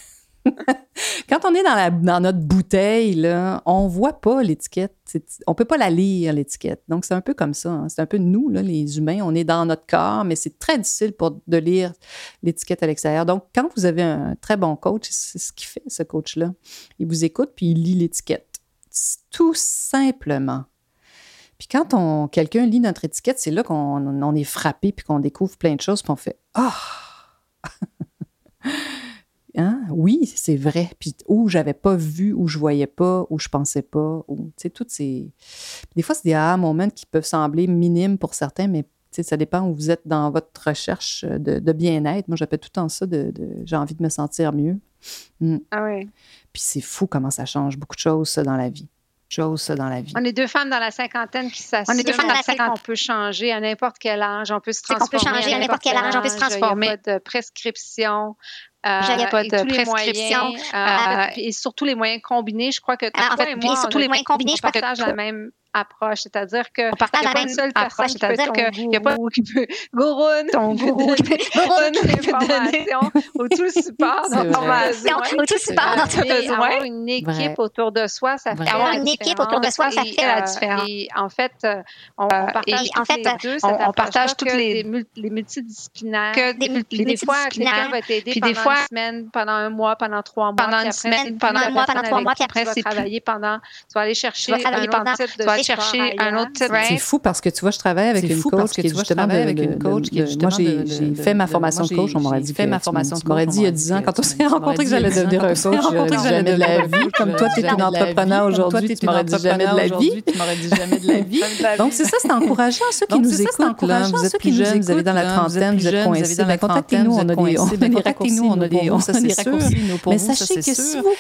Quand on est dans notre bouteille, là, on ne voit pas l'étiquette. On ne peut pas la lire, l'étiquette. Donc, c'est un peu comme ça. Hein. C'est un peu nous, là, les humains. On est dans notre corps, mais c'est très difficile de lire l'étiquette à l'extérieur. Donc, quand vous avez un très bon coach, c'est ce qu'il fait, ce coach-là. Il vous écoute, puis il lit l'étiquette. Tout simplement. Puis quand quelqu'un lit notre étiquette, c'est là qu'on est frappé, puis qu'on découvre plein de choses, puis on fait « Ah! » Hein? Oui, c'est vrai. Puis où j'avais pas vu, où je voyais pas, où je pensais pas, où, tu sais, toutes ces... Des fois, c'est des aha moments qui peuvent sembler minimes pour certains, mais tu sais, ça dépend où vous êtes dans votre recherche de bien-être. Moi, j'appelle tout le temps ça j'ai envie de me sentir mieux. Ah oui. Puis c'est fou comment ça change beaucoup de choses, ça, dans la vie. On est deux femmes dans la cinquantaine qui s'assument. On est deux femmes dans la cinquantaine. On peut changer à n'importe quel âge. On peut se transformer. C'est qu'on peut changer à n'importe quel âge. On peut se transformer. Il n'y a pas de prescription. Il n'y a pas de prescription. Et surtout les moyens combinés. Je crois que en fait, et surtout les moyens combinés, je crois que partage la même approche, c'est-à-dire que on partage la même seule approche, c'est-à-dire qu'il n'y a pas qui peut ton gourou qui peut donner l'information ou tout le support dont tu as besoin. Ou tout le support dont tu as besoin. Avoir une équipe autour de soi, ça fait avoir une équipe autour de soi, ça fait la différence. Et en fait, on partage toutes les multidisciplinaires. Des fois, quelqu'un va t'aider pendant une semaine, pendant un mois, pendant 3 mois. Pendant une semaine, pendant un mois, pendant 3 mois, puis après, tu vas travailler pendant, tu vas aller chercher un autre type. C'est fou parce que tu vois, je travaille avec une coach qui est justement moi, j'ai fait ma formation de coach. On m'aurait dit, tu m'aurais dit il y a 10 ans, quand on s'est rencontrés, que j'allais devenir un coach, jamais de la vie. Comme toi, tu es une entrepreneur aujourd'hui, tu m'aurais dit jamais de la vie. Donc, c'est ça, c'est encourageant, ceux qui nous écoutent. Vous êtes plus jeunes, vous avez dans la trentaine, vous êtes coincés. Contactez-nous, on a des raccourcis, ça c'est sûr. Mais sachez que si vous,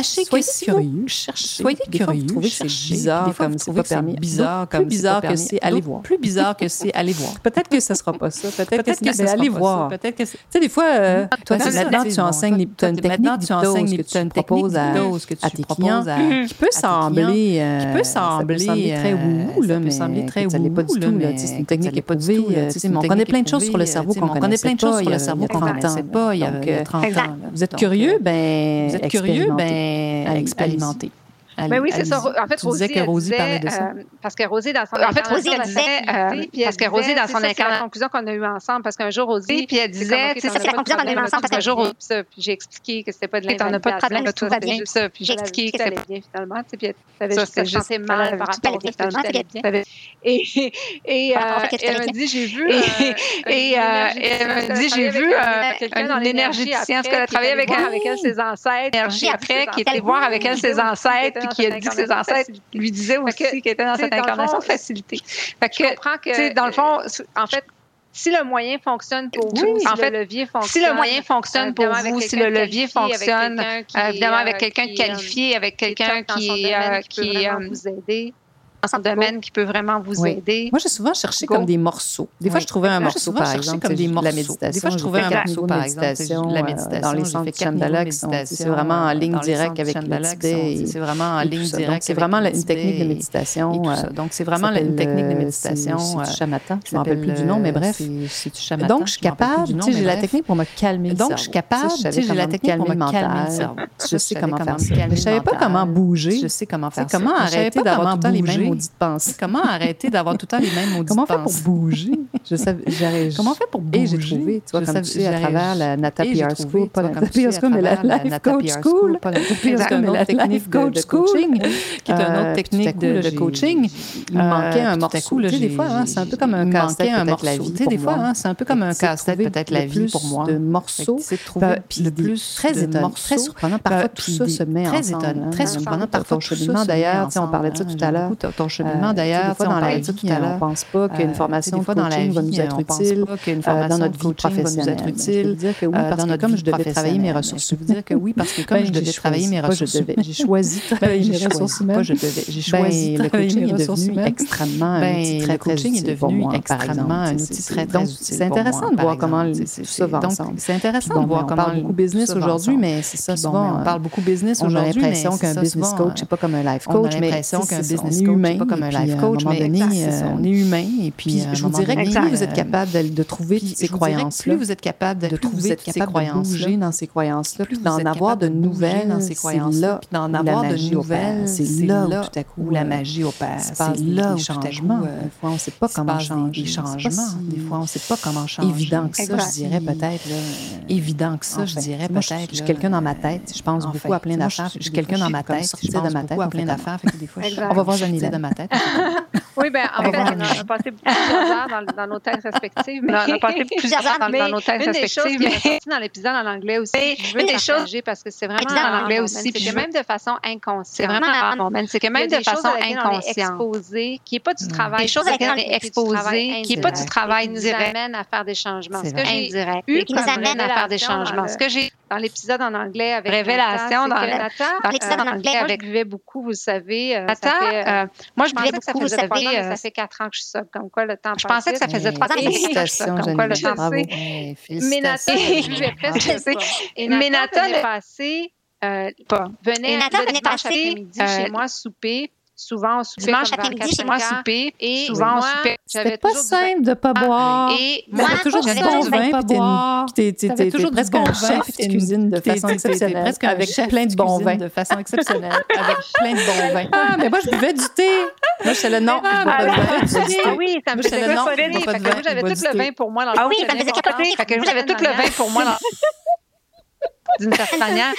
soyez curieux, vous trouvez que c'est bizarre comme c'est pas permis. Plus bizarre que c'est aller voir. Peut-être que ça sera pas ça. Peut-être que c'est aller voir. Tu sais, des fois, toi, maintenant, tu enseignes une technique d'hypnose que tu proposes à tes clients qui peut sembler très wouhou, là, mais ça l'est pas du tout. C'est une technique qui est prouvée. On connaît plein de choses sur le cerveau qu'on connaissait pas il y a 30 ans. Vous êtes curieux, expérimentez. Ben oui, c'est ça. En fait, Rosie parlait de ça. Parce que Rosie, dans son la conclusion qu'on a eue ensemble, parce qu'un jour, Rosie, puis elle disait, c'est ça, c'est la conclusion qu'on a eue ensemble, parce qu'un jour, puis j'ai expliqué que c'était pas de l'invalidation. On n'a pas de problème, tout va bien. Ça, puis j'ai expliqué que ça allait bien, finalement. Puis elle avait juste mal par rapport au finalement, ça allait bien. Et elle m'a dit, j'ai vu une énergéticienne, parce qu'elle a travaillé avec elle, ses ancêtres, après, qui était voir avec elle ses ancêtres, qui a dit que ses ancêtres lui disaient aussi qu'elle était dans cette incarnation facilité. Fait que, je comprends que, dans le fond, en fait, si le moyen fonctionne pour vous, si le levier fonctionne, évidemment avec quelqu'un de qualifié, avec quelqu'un qui vous aider. Dans son domaine qui peut vraiment vous aider. Moi, j'ai souvent cherché comme des morceaux. Des fois, je trouvais un morceau, par exemple, comme la méditation. Des fois, je trouvais un morceau, par exemple, la méditation dans les centres Chandala, c'est vraiment en ligne directe avec le Tibet. C'est vraiment en ligne directe. C'est vraiment une technique de méditation. Donc, c'est vraiment une technique de méditation. C'est du shamatha. Je ne me rappelle plus du nom, mais bref. C'est du shamatha. Donc, je suis capable, tu sais, j'ai la technique pour me calmer le cerveau. Donc, je suis capable, tu sais, j'ai la technique pour me calmer le cerveau. Je sais comment faire ça. Mais je ne savais pas comment bouger. Je sais comment faire ça. Comment arrêter d'avoir tout le temps les mêmes maudites pensées. Comment arrêter d'avoir tout le temps les mêmes maudites pensées. Comment faire pour bouger? Comment faire pour bouger? Et j'ai trouvé, tu vois, comme tu sais, à travers la Nata PR School, pas la Nata PR School, mais la Life Coach School, pas la Nata PR School, mais la Life Coach Coaching, qui est une autre technique de coaching. Il me manquait un morceau. Tu sais, des fois, c'est un peu comme un casse-tête peut-être la vie. Tu sais, des fois, c'est un peu comme un casse-tête peut-être la vie pour moi. De morceaux. C'est trouver le plus très étonnant, très surprenant. Parfois, tout ça se met ensemble. Très surprenant. Parfois, ton cheminement, d'ailleurs, on parlait de ça tout à l'heure. Ton cheminement, d'ailleurs, dans la vie, on ne pense pas qu'une formation de coaching va nous être utile dans notre vie professionnelle. Je veux dire que oui, parce que comme je devais travailler mes ressources humaines. Je veux dire que oui, parce que comme je devais travailler mes ressources humaines. J'ai choisi de travailler mes ressources humaines. Pas je devais. J'ai choisi de travailler mes ressources humaines. Extrêmement un outil très, très utile pour moi, extrêmement un outil très, très utile. C'est intéressant de voir comment tout ça va ensemble. C'est intéressant de voir comment on parle beaucoup business aujourd'hui, mais c'est ça, souvent, on parle beaucoup business aujourd'hui, mais on a l'impression qu'un business coach, c'est pas comme un life coach, mais l'impression qu'un business coach, c'est pas comme un life coach, mais on est humain, et puis je vous dirais que plus vous êtes capable de trouver ces croyances-là, plus vous êtes capable de trouver ces croyances-là, bouger dans ces croyances-là, puis d'en avoir de nouvelles dans ces croyances-là, puis d'en avoir de nouvelles, c'est là où tout à coup la magie opère. C'est là où changements. Des fois, on ne sait pas comment changer. Des fois, on ne sait pas comment changer. Évident que ça, je dirais peut-être. Évident que ça, je dirais peut-être. J'ai quelqu'un dans ma tête. Je pense beaucoup à plein d'affaires. J'ai quelqu'un dans ma tête. Je pense beaucoup à plein d'affaires. On va voir Janine de ma tête. Oui, bien, en fait, on a passé plusieurs heures dans nos têtes respectives. Mais... On a passé plusieurs heures dans nos têtes une des choses respectives. qui est sortie dans l'épisode en anglais aussi, je veux partager parce que c'est vraiment en anglais aussi, c'est que même de façon inconsciente. C'est vraiment un moment, c'est que même de façon inconsciente. Exposé, qui n'est pas du travail. Des choses à laquelle on est exposé, qui n'est pas du travail direct. Qui nous amène à faire des changements. C'est Ce que j'ai indirect. eu Qui nous amène à faire des changements. Ce que j'ai dans l'épisode en anglais avec Révélation Nathan, dans l'épisode en anglais avec... Moi, je buvais beaucoup, vous le savez. Moi, je buvais beaucoup, vous savez. Ça fait 4 ans que je suis sobre, comme quoi le temps passe. Je pensais que ça faisait 3 ans que je suis Félicitations, comme quoi le temps bravo. Mais Nathan, je buvais presque pas. Et Nathan venait passer... venait l'après-midi chez moi souper. Souvent, on soupait dimanche après-midi chez moi souper. Et souvent, on moi, soupait. C'était pas simple de pas boire. Et moi, t'as toujours du bon vin, puis t'es toujours presque du bon un vin, chef, puis tu cuisines de façon exceptionnelle, presque un avec chef plein de bons vins. de façon exceptionnelle, avec plein de bons vins. Ah, mais moi, je buvais du thé. Moi, j'étais le non, je bois pas de vin, du thé. Oui, ça me faisait capoter. Moi, j'avais tout le vin pour moi dans le Ah oui, ça me faisait capoter. Moi, j'avais tout le vin pour moi dans d'une certaine manière.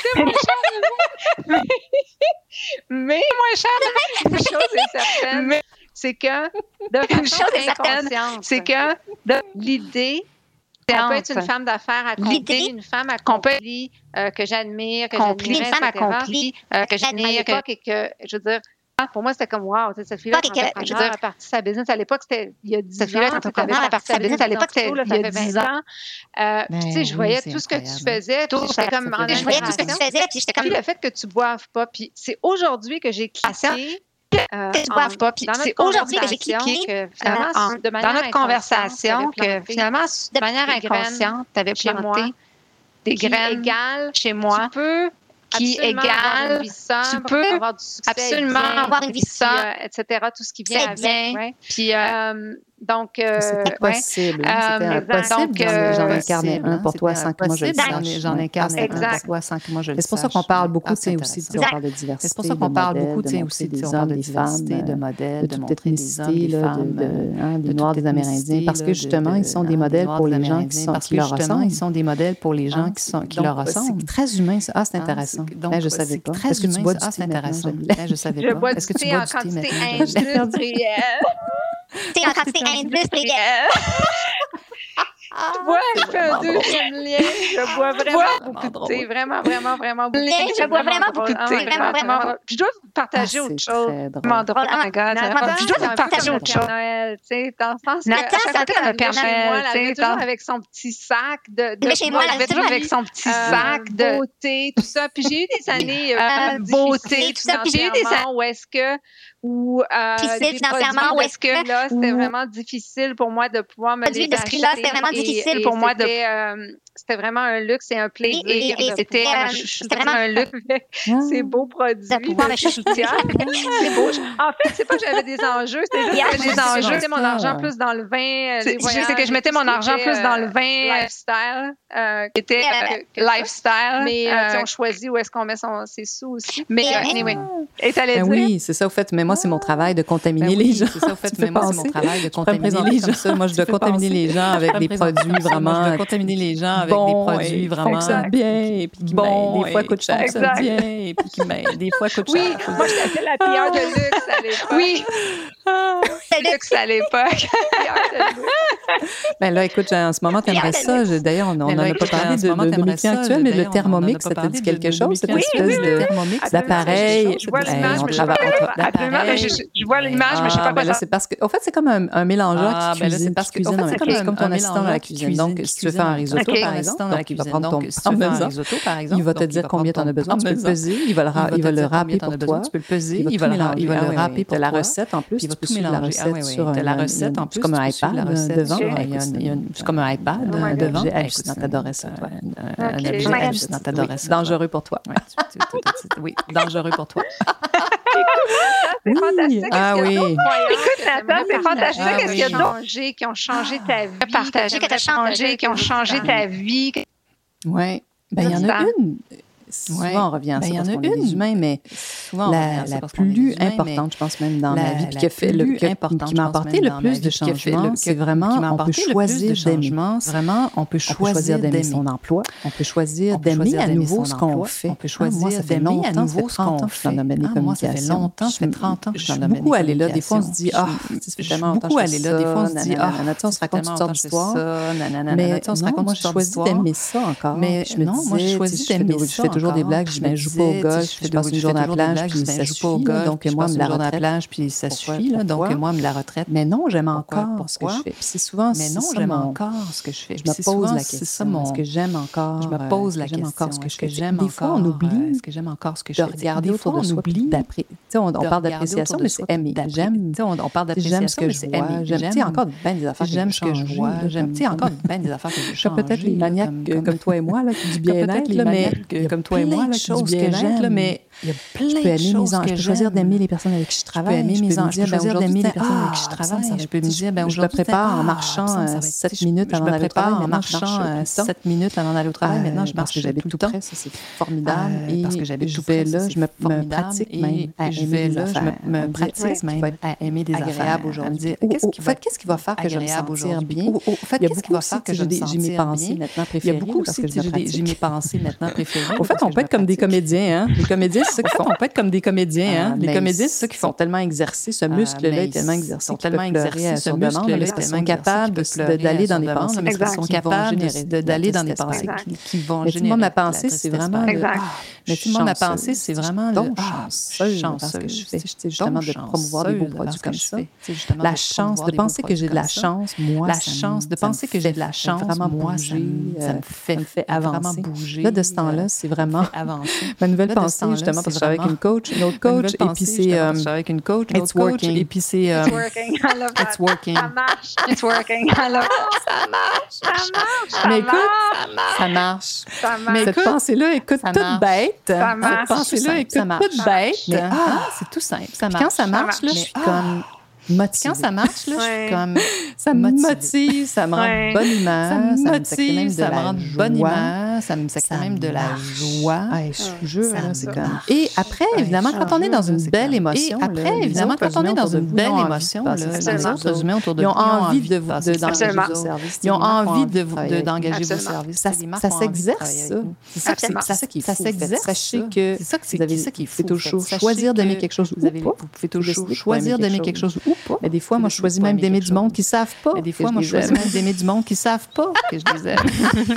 Mais moins cher, une chose est certaine, c'est que de façon inconsciente, c'est que l'idée qu'on peut être une femme d'affaires accomplie, une femme accomplie que j'admire, que j'admire, une femme accomplie que j'admire, et que je veux dire. Pour moi, c'était comme, wow, cette fille-là, entrepreneur a parti sa business. À l'époque, c'était il y a 10 ans. Cette fille-là, entrepreneur a parti sa business. À l'époque, c'était il y a 10 ans. Puis, tu sais, je voyais tout ce que tu faisais. J'étais comme en je voyais tout ce que tu faisais. Puis, j'étais comme. Puis, le fait que tu boives pas. Puis, c'est aujourd'hui que j'ai cliqué. Que tu boives pas. Puis, c'est aujourd'hui que j'ai cliqué dans notre conversation que, finalement, de manière inconsciente, tu avais planté des graines chez moi. Tu peux qui égale, tu peux absolument avoir une vie sobre, etc., tout ce qui vient avec. Puis, donc, c'était possible. C'était impossible. J'en incarnais un pour toi sans que moi je le sache. J'en incarnais un pour toi sans que moi je le sache. C'est pour ça qu'on parle beaucoup, tu sais, aussi, on parle de diversité. C'est pour ça qu'on parle beaucoup, tu sais, aussi des hommes, des femmes, de modèles, de toute ethnicité, des Noirs, des Amérindiens, parce que justement, ils sont des modèles pour les gens qui leur ressemblent. Ils sont des modèles pour les gens qui leur ressemblent. C'est très humain, ça. Ah, c'est intéressant. Je ne savais pas. Est-ce que tu bois du thé? C'est intéressant. Je savais pas. Bois du thé en quantité industrielle. Thé en quantité industrielle. Tu vois, je fais un deuxième lien. Je bois vraiment beaucoup de thé. Vraiment, vraiment, vraiment beaucoup de thé. Je bois vraiment beaucoup de thé. Vraiment, vraiment. Je dois vous partager autre chose. Vraiment drôle. Oh my God. Je dois vous partager autre chose. Noël, tu sais, dans le sens que Nathan, c'est un peu comme un Père Noël, tu sais. Toujours avec son petit sac de chez moi, elle toujours avec son petit sac de beauté, tout ça. Puis j'ai eu des années beauté, tout ça. Puis j'ai eu des années où est-ce que financièrement, où est-ce que là, c'était vraiment difficile pour moi de pouvoir me les acheter. C'était vraiment difficile pour moi de... C'était vraiment un luxe et un plaisir. Et c'était vraiment un luxe. Ces beaux produits. De pouvoir me soutien. C'est beau. En fait, c'est pas que j'avais des enjeux, c'était juste que des enjeux. Je mettais mon argent plus dans le vin. C'est que je mettais mon argent plus dans le vin. Lifestyle. Qui était lifestyle. Mais on choisit où est-ce qu'on met ses sous aussi. Mais anyway. Et t'allais dire? Oui, c'est ça, au fait. Mais moi, c'est mon travail de contaminer les gens. C'est ça, au fait. Mais moi, c'est mon travail de contaminer les gens. Moi, je dois contaminer les gens avec des produits vraiment. Je dois contaminer les gens avec des produits vraiment. Fonctionnent bien, et puis qui des fois coûtent cher. Fonctionnent bien, et puis qui des fois coûtent cher. Oui, moi, j'étais la pire de luxe à l'époque. Oui. Le luxe à l'époque. Ben là, écoute, en ce moment, t'aimerais ça. D'ailleurs, on n'en a pas parlé de mes clients actuels, mais le Thermomix, ça te dit quelque chose? Cette espèce d'appareil. Je vois l'image, mais je vois l'image, mais je sais pas quoi ça. C'est parce que, en fait, c'est comme un mélangeur qui cuisine. C'est comme ton assistant dans la cuisine. Donc, si tu veux faire un risotto, par exemple, il va prendre ton parmesan. Il va te dire combien tu en as besoin. Tu peux le peser. Il va le râper pour toi. Tu peux le peser. Il va le râper pour la recette en plus. Il va tout mélanger la recette sur la recette en plus. Comme un iPad devant. C'est comme un iPad devant. J'ai hallucinant, t'adorais ça. Un objet hallucinant, t'adorais ça. Dangereux pour toi. Oui, dangereux pour toi. C'est fantastique. Ah oui. Écoute, Nathan, c'est fantastique. Est-ce qu'il y a d'autres qui ont changé ta vie? Partager, qui ont changé ta vie. Oui. Ben, il y en a une. souvent on revient à ça parce qu'on est des humains, mais la plus importante, je pense même dans ma vie, puis qui m'a apporté le plus de changements, c'est vraiment, on peut choisir d'aimer. Vraiment, on peut choisir d'aimer son emploi, on peut choisir d'aimer à nouveau ce qu'on fait. On peut choisir d'aimer à nouveau ce qu'on fait. Moi, ça fait longtemps, ça fait 30 ans que je suis dans le domaine des communications. Beaucoup aller là, des fois on se dit, ça fait tellement longtemps que je fais ça, des fois on se dit, on se raconte toutes sortes d'histoires. Mais non, moi, je choisis d'aimer ça encore. Mais non, moi, je choisis d'aimer ça. Je fais toujours des blagues, je joue pas au golf, je passe une journée à la plage, puis ça suffit. Donc, moi, me la retraite. Puis ça suffit. Donc, moi, me la retraite. Mais non, j'aime encore ce que je fais. C'est souvent, mais non, j'aime encore ce que je fais. Je me pose la question, est-ce que j'aime encore? Je me pose la question, encore ce que je fais. Des fois, on oublie, est-ce que j'aime encore ce que je fais? De regarder autour de soi, on parle d'appréciation, mais c'est aimer. J'aime, on parle d'appréciation, j'aime ce que je vois. J'aime encore bien des affaires que j'aime ce que je vois. J'aime encore bien des affaires que je change. Peut-être les maniaques comme toi et moi, qui du bien-être, mais comme toi et moi, qui du bien-être, mais il y a plein de choses que je peux choisir d'aimer les personnes avec qui je travaille. Je peux choisir d'aimer les personnes avec qui je travaille. Je peux me dire, je me prépare en marchant 7 minutes avant d'aller au travail. Maintenant, je marche 7 minutes avant d'aller au travail. Maintenant, je marche parce que j'habite tout près. Ça, c'est formidable. Et parce que j'habite tout près, là, je me pratique même à aimer des affaires. Je me pratique même à aimer des affaires. Aujourd'hui. Qu'est-ce qui va faire que je me sentir bien? Il y a beaucoup aussi que j'ai mes pensées maintenant préférées. Il y a beaucoup aussi que j'ai mes pensées maintenant préférées. Au fait, on peut être comme des comédiens. Les comédiens, c'est ça qu'ils font. On peut être comme des comédiens. Les comédiens, c'est ça qu'ils font. Tellement exercé, ce muscle-là est tellement exercé. Ils sont tellement exercés, ce muscle-là est tellement capables d'aller dans des pensées. Ils sont capables d'aller dans des pensées qui vont générer. Ma pensée, c'est vraiment. Mais tout le monde, ma pensée, c'est vraiment chanceuse que je fais. Justement, de promouvoir des beaux produits comme ça. La chance, de penser que j'ai de la chance, moi. La chance, de penser que j'ai de la chance, vraiment bouger. Ça me fait avancer. Là, de ce temps-là, c'est vraiment ma nouvelle pensée, justement, parce que je suis avec une coach, une autre coach, et puis c'est avec une coach, it's working, et puis c'est it's working, I love that. It's working. Ça marche, it's working, I love that. Ça marche. Mais écoute, ça marche. Mais cette pensée-là, écoute, toute bête. Cette pensée-là, écoute, toute bête. C'est tout simple, ça marche. Quand ça marche, là, je suis comme motivée. Quand ça marche, là, je suis comme ça me motive, ça me rend bonne humeur, ça me motive, ça me rend bonne humeur, ça me crée même de la joie. Je jure, c'est comme. Et après, évidemment, quand on est dans une belle émotion, les autres humains autour de vous, ils ont envie d'engager vos services. Ils ont envie d'engager vos services. Ça s'exerce, ça. C'est ça qui est fou. Ça s'exerce. Sachez que vous pouvez toujours choisir d'aimer quelque chose ou pas. Vous pouvez toujours choisir d'aimer quelque chose ou pas. Mais des fois, moi, je choisis même d'aimer du monde qui ne savent pas. Mais des fois, moi, je choisis même d'aimer du monde qui ne savent pas que je les aime.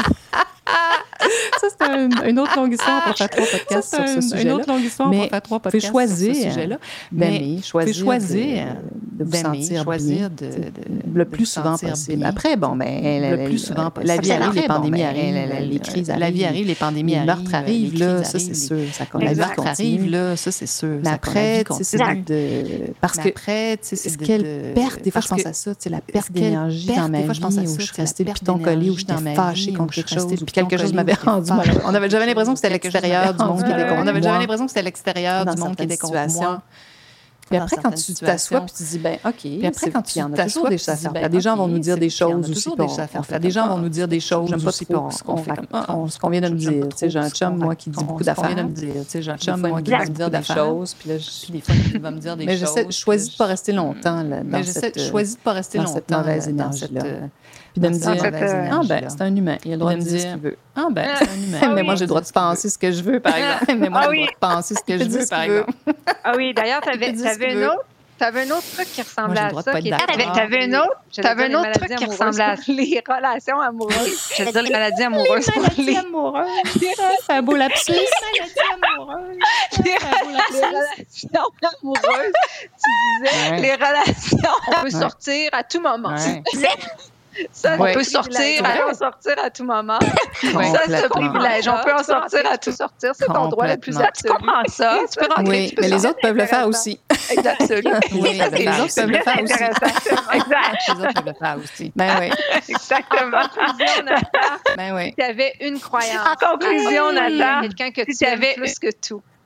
Ça, c'est une autre longue histoire pour faire 3 podcasts sur ce sujet-là. Une autre longue histoire pour faire 3 podcasts sur ce sujet-là. Mais choisir de vous sentir bien le plus souvent possible. Après, bon, le plus souvent possible. La vie arrive, les pandémies arrivent, les crises arrivent. La vie arrive, les pandémies arrivent. Les meurtres arrivent, là, ça, c'est sûr. La vie arrive, là, ça, c'est sûr. Mais après, c'est parce que c'est quelle perte, des fois, je pense à ça, la perte d'énergie dans ma vie, où je suis restée piton collée, où j'étais fâchée contre quelque chose, puis quelque chose m'avait rendu malheureux. J'avais l'impression que c'était l'extérieur du monde qui était contre moi. On avait jamais l'impression que c'était l'extérieur du monde qui était contre moi. Puis après, quand tu t'assois puis tu dis, OK, puis après, quand tu t'assois, des gens vont nous dire des choses aussi. Des gens vont nous dire des choses. J'aime pas trop ce qu'on vient de me dire. J'ai un chum, moi, qui dit beaucoup d'affaires. J'ai un chum, moi, qui va me dire des choses. Puis là, des fois, il va me dire des choses. Mais je choisis de ne pas rester longtemps dans cette mauvaise énergie-là. Puis de me dire, c'est un humain. Il a le droit de me dire ce qu'il veut. C'est un humain. Mais moi, j'ai le droit de penser ce que je veux, par exemple. Mais moi, j'ai le droit de penser ce que je veux, par exemple. Ah oui, d'ailleurs, t'avais un autre truc qui ressemblait à ça. T'avais un autre truc qui ressemblait à les relations amoureuses. Je veux dire les maladies amoureuses. Les maladies amoureuses. C'est un beau lapsus. Les relations amoureuses. Tu disais, les relations, on peut sortir à tout moment. Ça, on peut sortir à tout moment. Ça, c'est un privilège. On peut en sortir à tout sortir. C'est ton droit le plus absolu. Tu comprends ça? Tu peux rentrer. Oui, mais les autres peuvent le faire aussi. Absolument. Oui, les autres peuvent le faire aussi. Exact. Les autres peuvent le faire aussi. Ben oui. Exactement. En conclusion, Nathan, ben oui. Tu avais une croyance. En conclusion, Nathan, quelqu'un que tu avais plus que tout.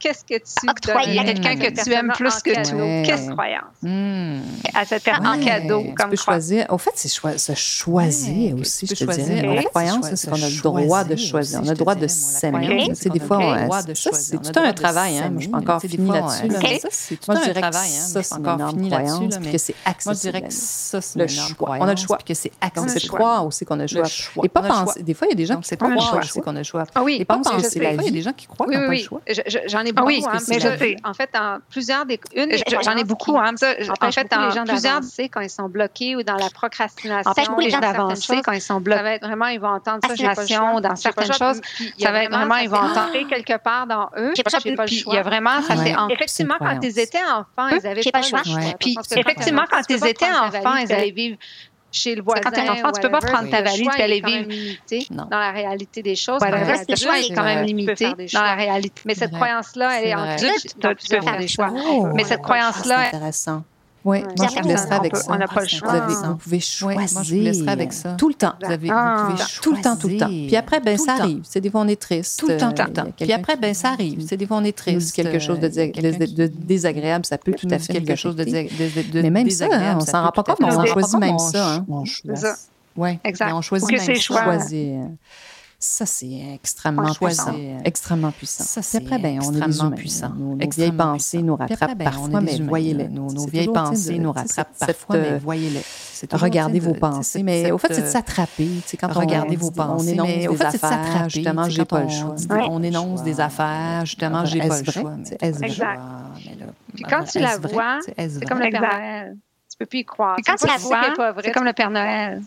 qu'est-ce que tu octroyer à quelqu'un que tu aimes plus que tout. Qu'est-ce croyance? À cette personne en cadeau. Tu peux choisir. Au fait, c'est se choisir aussi, je te dirais. La croyance, c'est qu'on a le droit de choisir. On a le droit de s'aimer. Des fois, c'est tout un travail. Moi, je suis pas encore finie là-dessus. Moi, je dirais que ça, c'est une énorme croyance, puis que c'est accessible. Moi, je dirais que ça, c'est le choix. On a le choix. Puis que c'est accessible. C'est croire aussi qu'on a le choix. Et pas penser. Des fois, il y a des gens qui croient aussi qu'on a le choix. Ah oui, et pas penser la vie. Il y a des gens qui croient qu'on n'a pas le choix. J'en ai beaucoup. Mais en fait, j'en ai beaucoup. En fait, plusieurs quand ils sont bloqués ou dans la procrastination. Empêche beaucoup les gens d'avancer quand ils sont bloqués. Ça va être vraiment, ils vont entendre ça. Dans certaines choses, ça va être vraiment, ils vont entendre quelque part dans eux. J'ai pas le choix. Il y a vraiment, ça c'est effectivement quand ils étaient enfants, ils avaient pas le choix. Puis effectivement, quand ils étaient enfants, ils allaient vivre chez le voisin. Quand tu es enfant, tu peux pas prendre ta valise et aller vivre dans la réalité des choses. Le choix est quand même limité dans la réalité. Mais cette croyance-là, elle est en tu peux faire des choix. Mais cette croyance-là, c'est intéressant. Oui, moi, je vous laisserai avec ça. On n'a pas le choix. Vous pouvez choisir. Moi, je vous laisserai avec ça. Tout le temps. Vous pouvez choisir. Tout le temps. Puis après, ça arrive. C'est des fois, on est triste. Tout le temps. Puis après, ça arrive. C'est des fois, on est triste. Quelque chose de désagréable, ça peut tout à fait quelque chose de désagréable. Mais même ça, on s'en rend pas compte, mais on en choisit même ça. Oui, exact. On choisit même choisir. Ça, c'est extrêmement puissant. Extrêmement puissant. Ça, c'est après, on est des humains. puissant. Nos vieilles pensées nous rattrapent parfois, mais voyez-les. Nos vieilles pensées nous rattrapent parfois, mais voyez-les. Regardez vos pensées. Mais au fait, c'est de s'attraper. Quand on regarde vos pensées, mais au fait, c'est de s'attraper. Justement, j'ai pas le choix. On énonce des affaires. Justement, j'ai pas le choix. Exact. Puis quand tu la vois, c'est comme le Père Noël. Tu peux plus y croire. Quand tu la vois, c'est comme le Père Noël.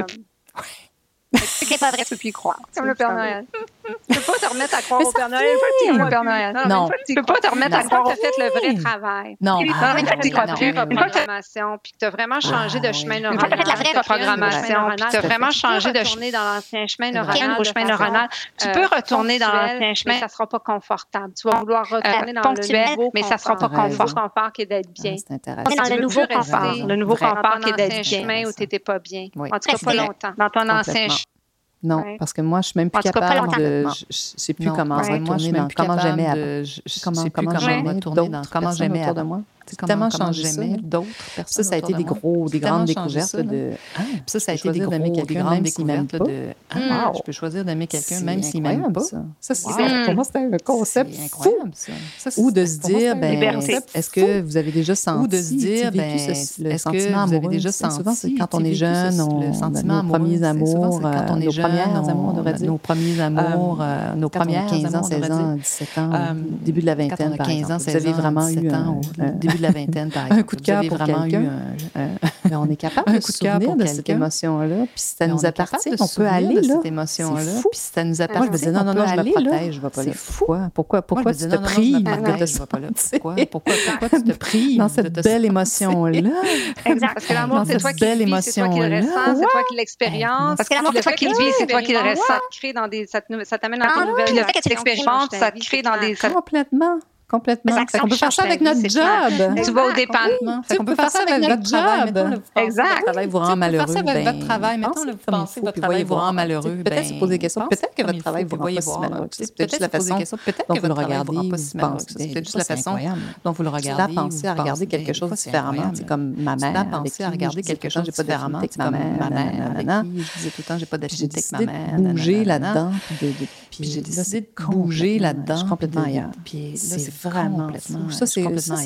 C'est pas vrai, tu peux plus y croire. Comme le Père Noël. Tu peux pas te remettre à croire au Père Noël. Le Père Noël. Non. Tu peux pas te remettre à croire que tu as fait le vrai travail. Non. Une fois que tu as fait reprogrammation, puis que tu as vraiment changé de chemin neuronal. Une fois que tu as fait la vraie reprogrammation, puis tu as vraiment changé de retourner dans l'ancien chemin neuronal. Tu peux retourner dans l'ancien chemin, mais ça sera pas confortable. Tu vas vouloir retourner dans le nouveau, mais ça sera pas confort qui est d'être bien. C'est intéressant. Dans le nouveau confort. Le nouveau confort qui est d'être bien. Chemin où tu n'étais pas bien. En tout cas, pas longtemps. Dans ton ancien chemin. Non, parce que moi, je suis même plus capable de... Je sais plus comment retourner dans comment j'aimais avant. Comment j'aimais d'autres comment j'aimais autour de moi. C'est tellement changé d'autres personnes. Ça a été des grandes découvertes de... Ça a été des grandes découvertes de... Je peux choisir d'aimer quelqu'un même s'il m'aime pas. Ça, pour moi, c'était un concept fou. Ou de se dire, est-ce que vous avez déjà senti... Ou de se dire, le sentiment amoureux. Souvent, c'est quand on est jeune, nos premiers amours, nos premiers amours, nos premières 15 ans, 16 ans, 17 ans, début de la vingtaine, par exemple. Vous avez vraiment eu début de la vingtaine, par exemple. Un coup de cœur pour quelqu'un. Mais on est capable de se souvenir de cette émotion-là, puis si ça nous appartient, on peut aller là. Cette émotion-là, puis si ça nous appartient, moi, je me disais, non, je me protège, je ne vais pas là. Pourquoi tu te prives de te sentir? Pourquoi tu te prives dans cette belle émotion-là? Exact, parce que l'amour, c'est toi qui le vis, c'est toi qui le ressens, c'est toi qui l'expérience. Parce que l'amour, c'est toi qui le vis, c'est toi qui le ressens. Ça t'amène dans une nouvelle... Le fait que tu l'expérimentes, ça te crée dans des... Complètement. On peut faire ça avec notre job. Tu vas au dépannement. On peut faire ça avec notre job. Exact. Votre travail vous rend malheureux. Vous faire ça avec votre travail. Mettons, vous pensez que votre travail vous rend malheureux. Peut-être se poser des questions. Peut-être que votre travail vous rend pas si malheureux. C'est peut-être juste la façon dont vous le regardez. C'est peut-être juste la façon dont vous le regardez. Tu penser à regarder quelque chose différemment. C'est comme ma mère. Penser à regarder quelque chose différemment. C'est comme ma mère. Je disais tout le temps, j'ai pas d'affinité avec ma mère. Bouger là-dedans. Puis j'ai décidé de bouger là-dedans. Je suis complètement ailleurs. Puis là, c'est vraiment ça, c'est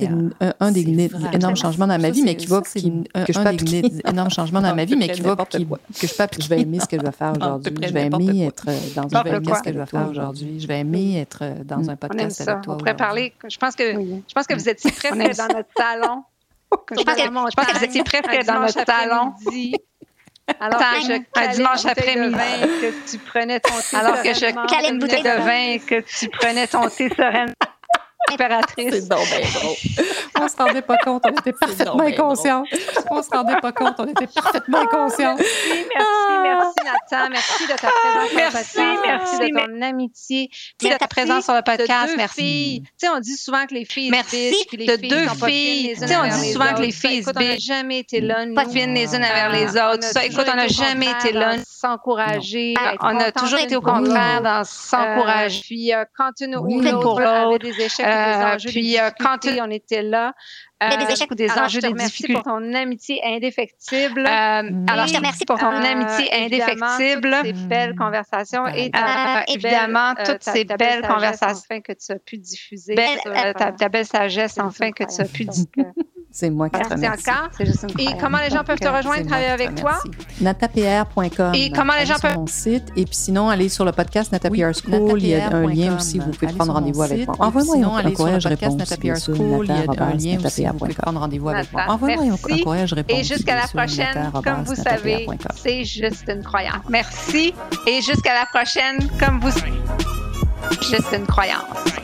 un des énormes changements dans ma vie, mais qui va, que je peux appliquer. Énorme changement dans ma vie, mais qui va, que je peux appliquer. Je vais aimer ce que je vais faire aujourd'hui. Je vais aimer être dans un podcast que je vais faire aujourd'hui. Je vais aimer être dans un podcast avec toi. On pourrait parler. Je pense que vous étiez presque dans notre salon. Je pense que vous étiez presque dans notre salon. Alors que je dimanche après-midi que tu prenais ton thé. Alors que je calais une bouteille de vin, que tu prenais ton thé sereinement. Impératrice. C'est donc bien drôle. On se rendait pas compte, on était parfaitement inconscients. On se rendait pas compte, on était parfaitement inconscients. Merci Nathan, merci de ta présence sur le podcast, merci de ton amitié, merci de ta présence sur le podcast, merci. Tu sais, on dit souvent que les filles merci de deux filles. Tu sais, on dit souvent que les filles se bitchent. On n'a jamais été là, nous. Pas fines les unes envers les autres. Écoute, on n'a jamais été là. S'encourager. On a toujours été au contraire dans s'encourager. Puis quand une ou l'autre avait des échecs, enjeux de difficulté, on était là. Il y a des échecs ou des enjeux de difficulté. Pour ton amitié indéfectible. Alors, je te remercie pour ton amitié indéfectible. Toutes ces belles conversations et évidemment, toutes ces belles conversations enfin que tu as pu diffuser. Ta belle sagesse, enfin, que tu as pu diffuser. C'est moi qui te remercie. Encore. Et comment les gens peuvent te rejoindre, travailler avec toi? natapr.com. Et comment les gens peuvent... mon site. Et puis sinon, allez sur le podcast NataPR School. Il y a un lien aussi, vous pouvez prendre rendez-vous avec moi. Envoyez-moi un courriel, réponse. NataPR School, il y a un lien aussi, vous pouvez prendre rendez-vous avec moi. Envoyez-moi un courriel, je réponds. Et jusqu'à la prochaine, comme vous savez, c'est juste une croyance. Merci. Et jusqu'à la prochaine, comme vous savez, juste une croyance.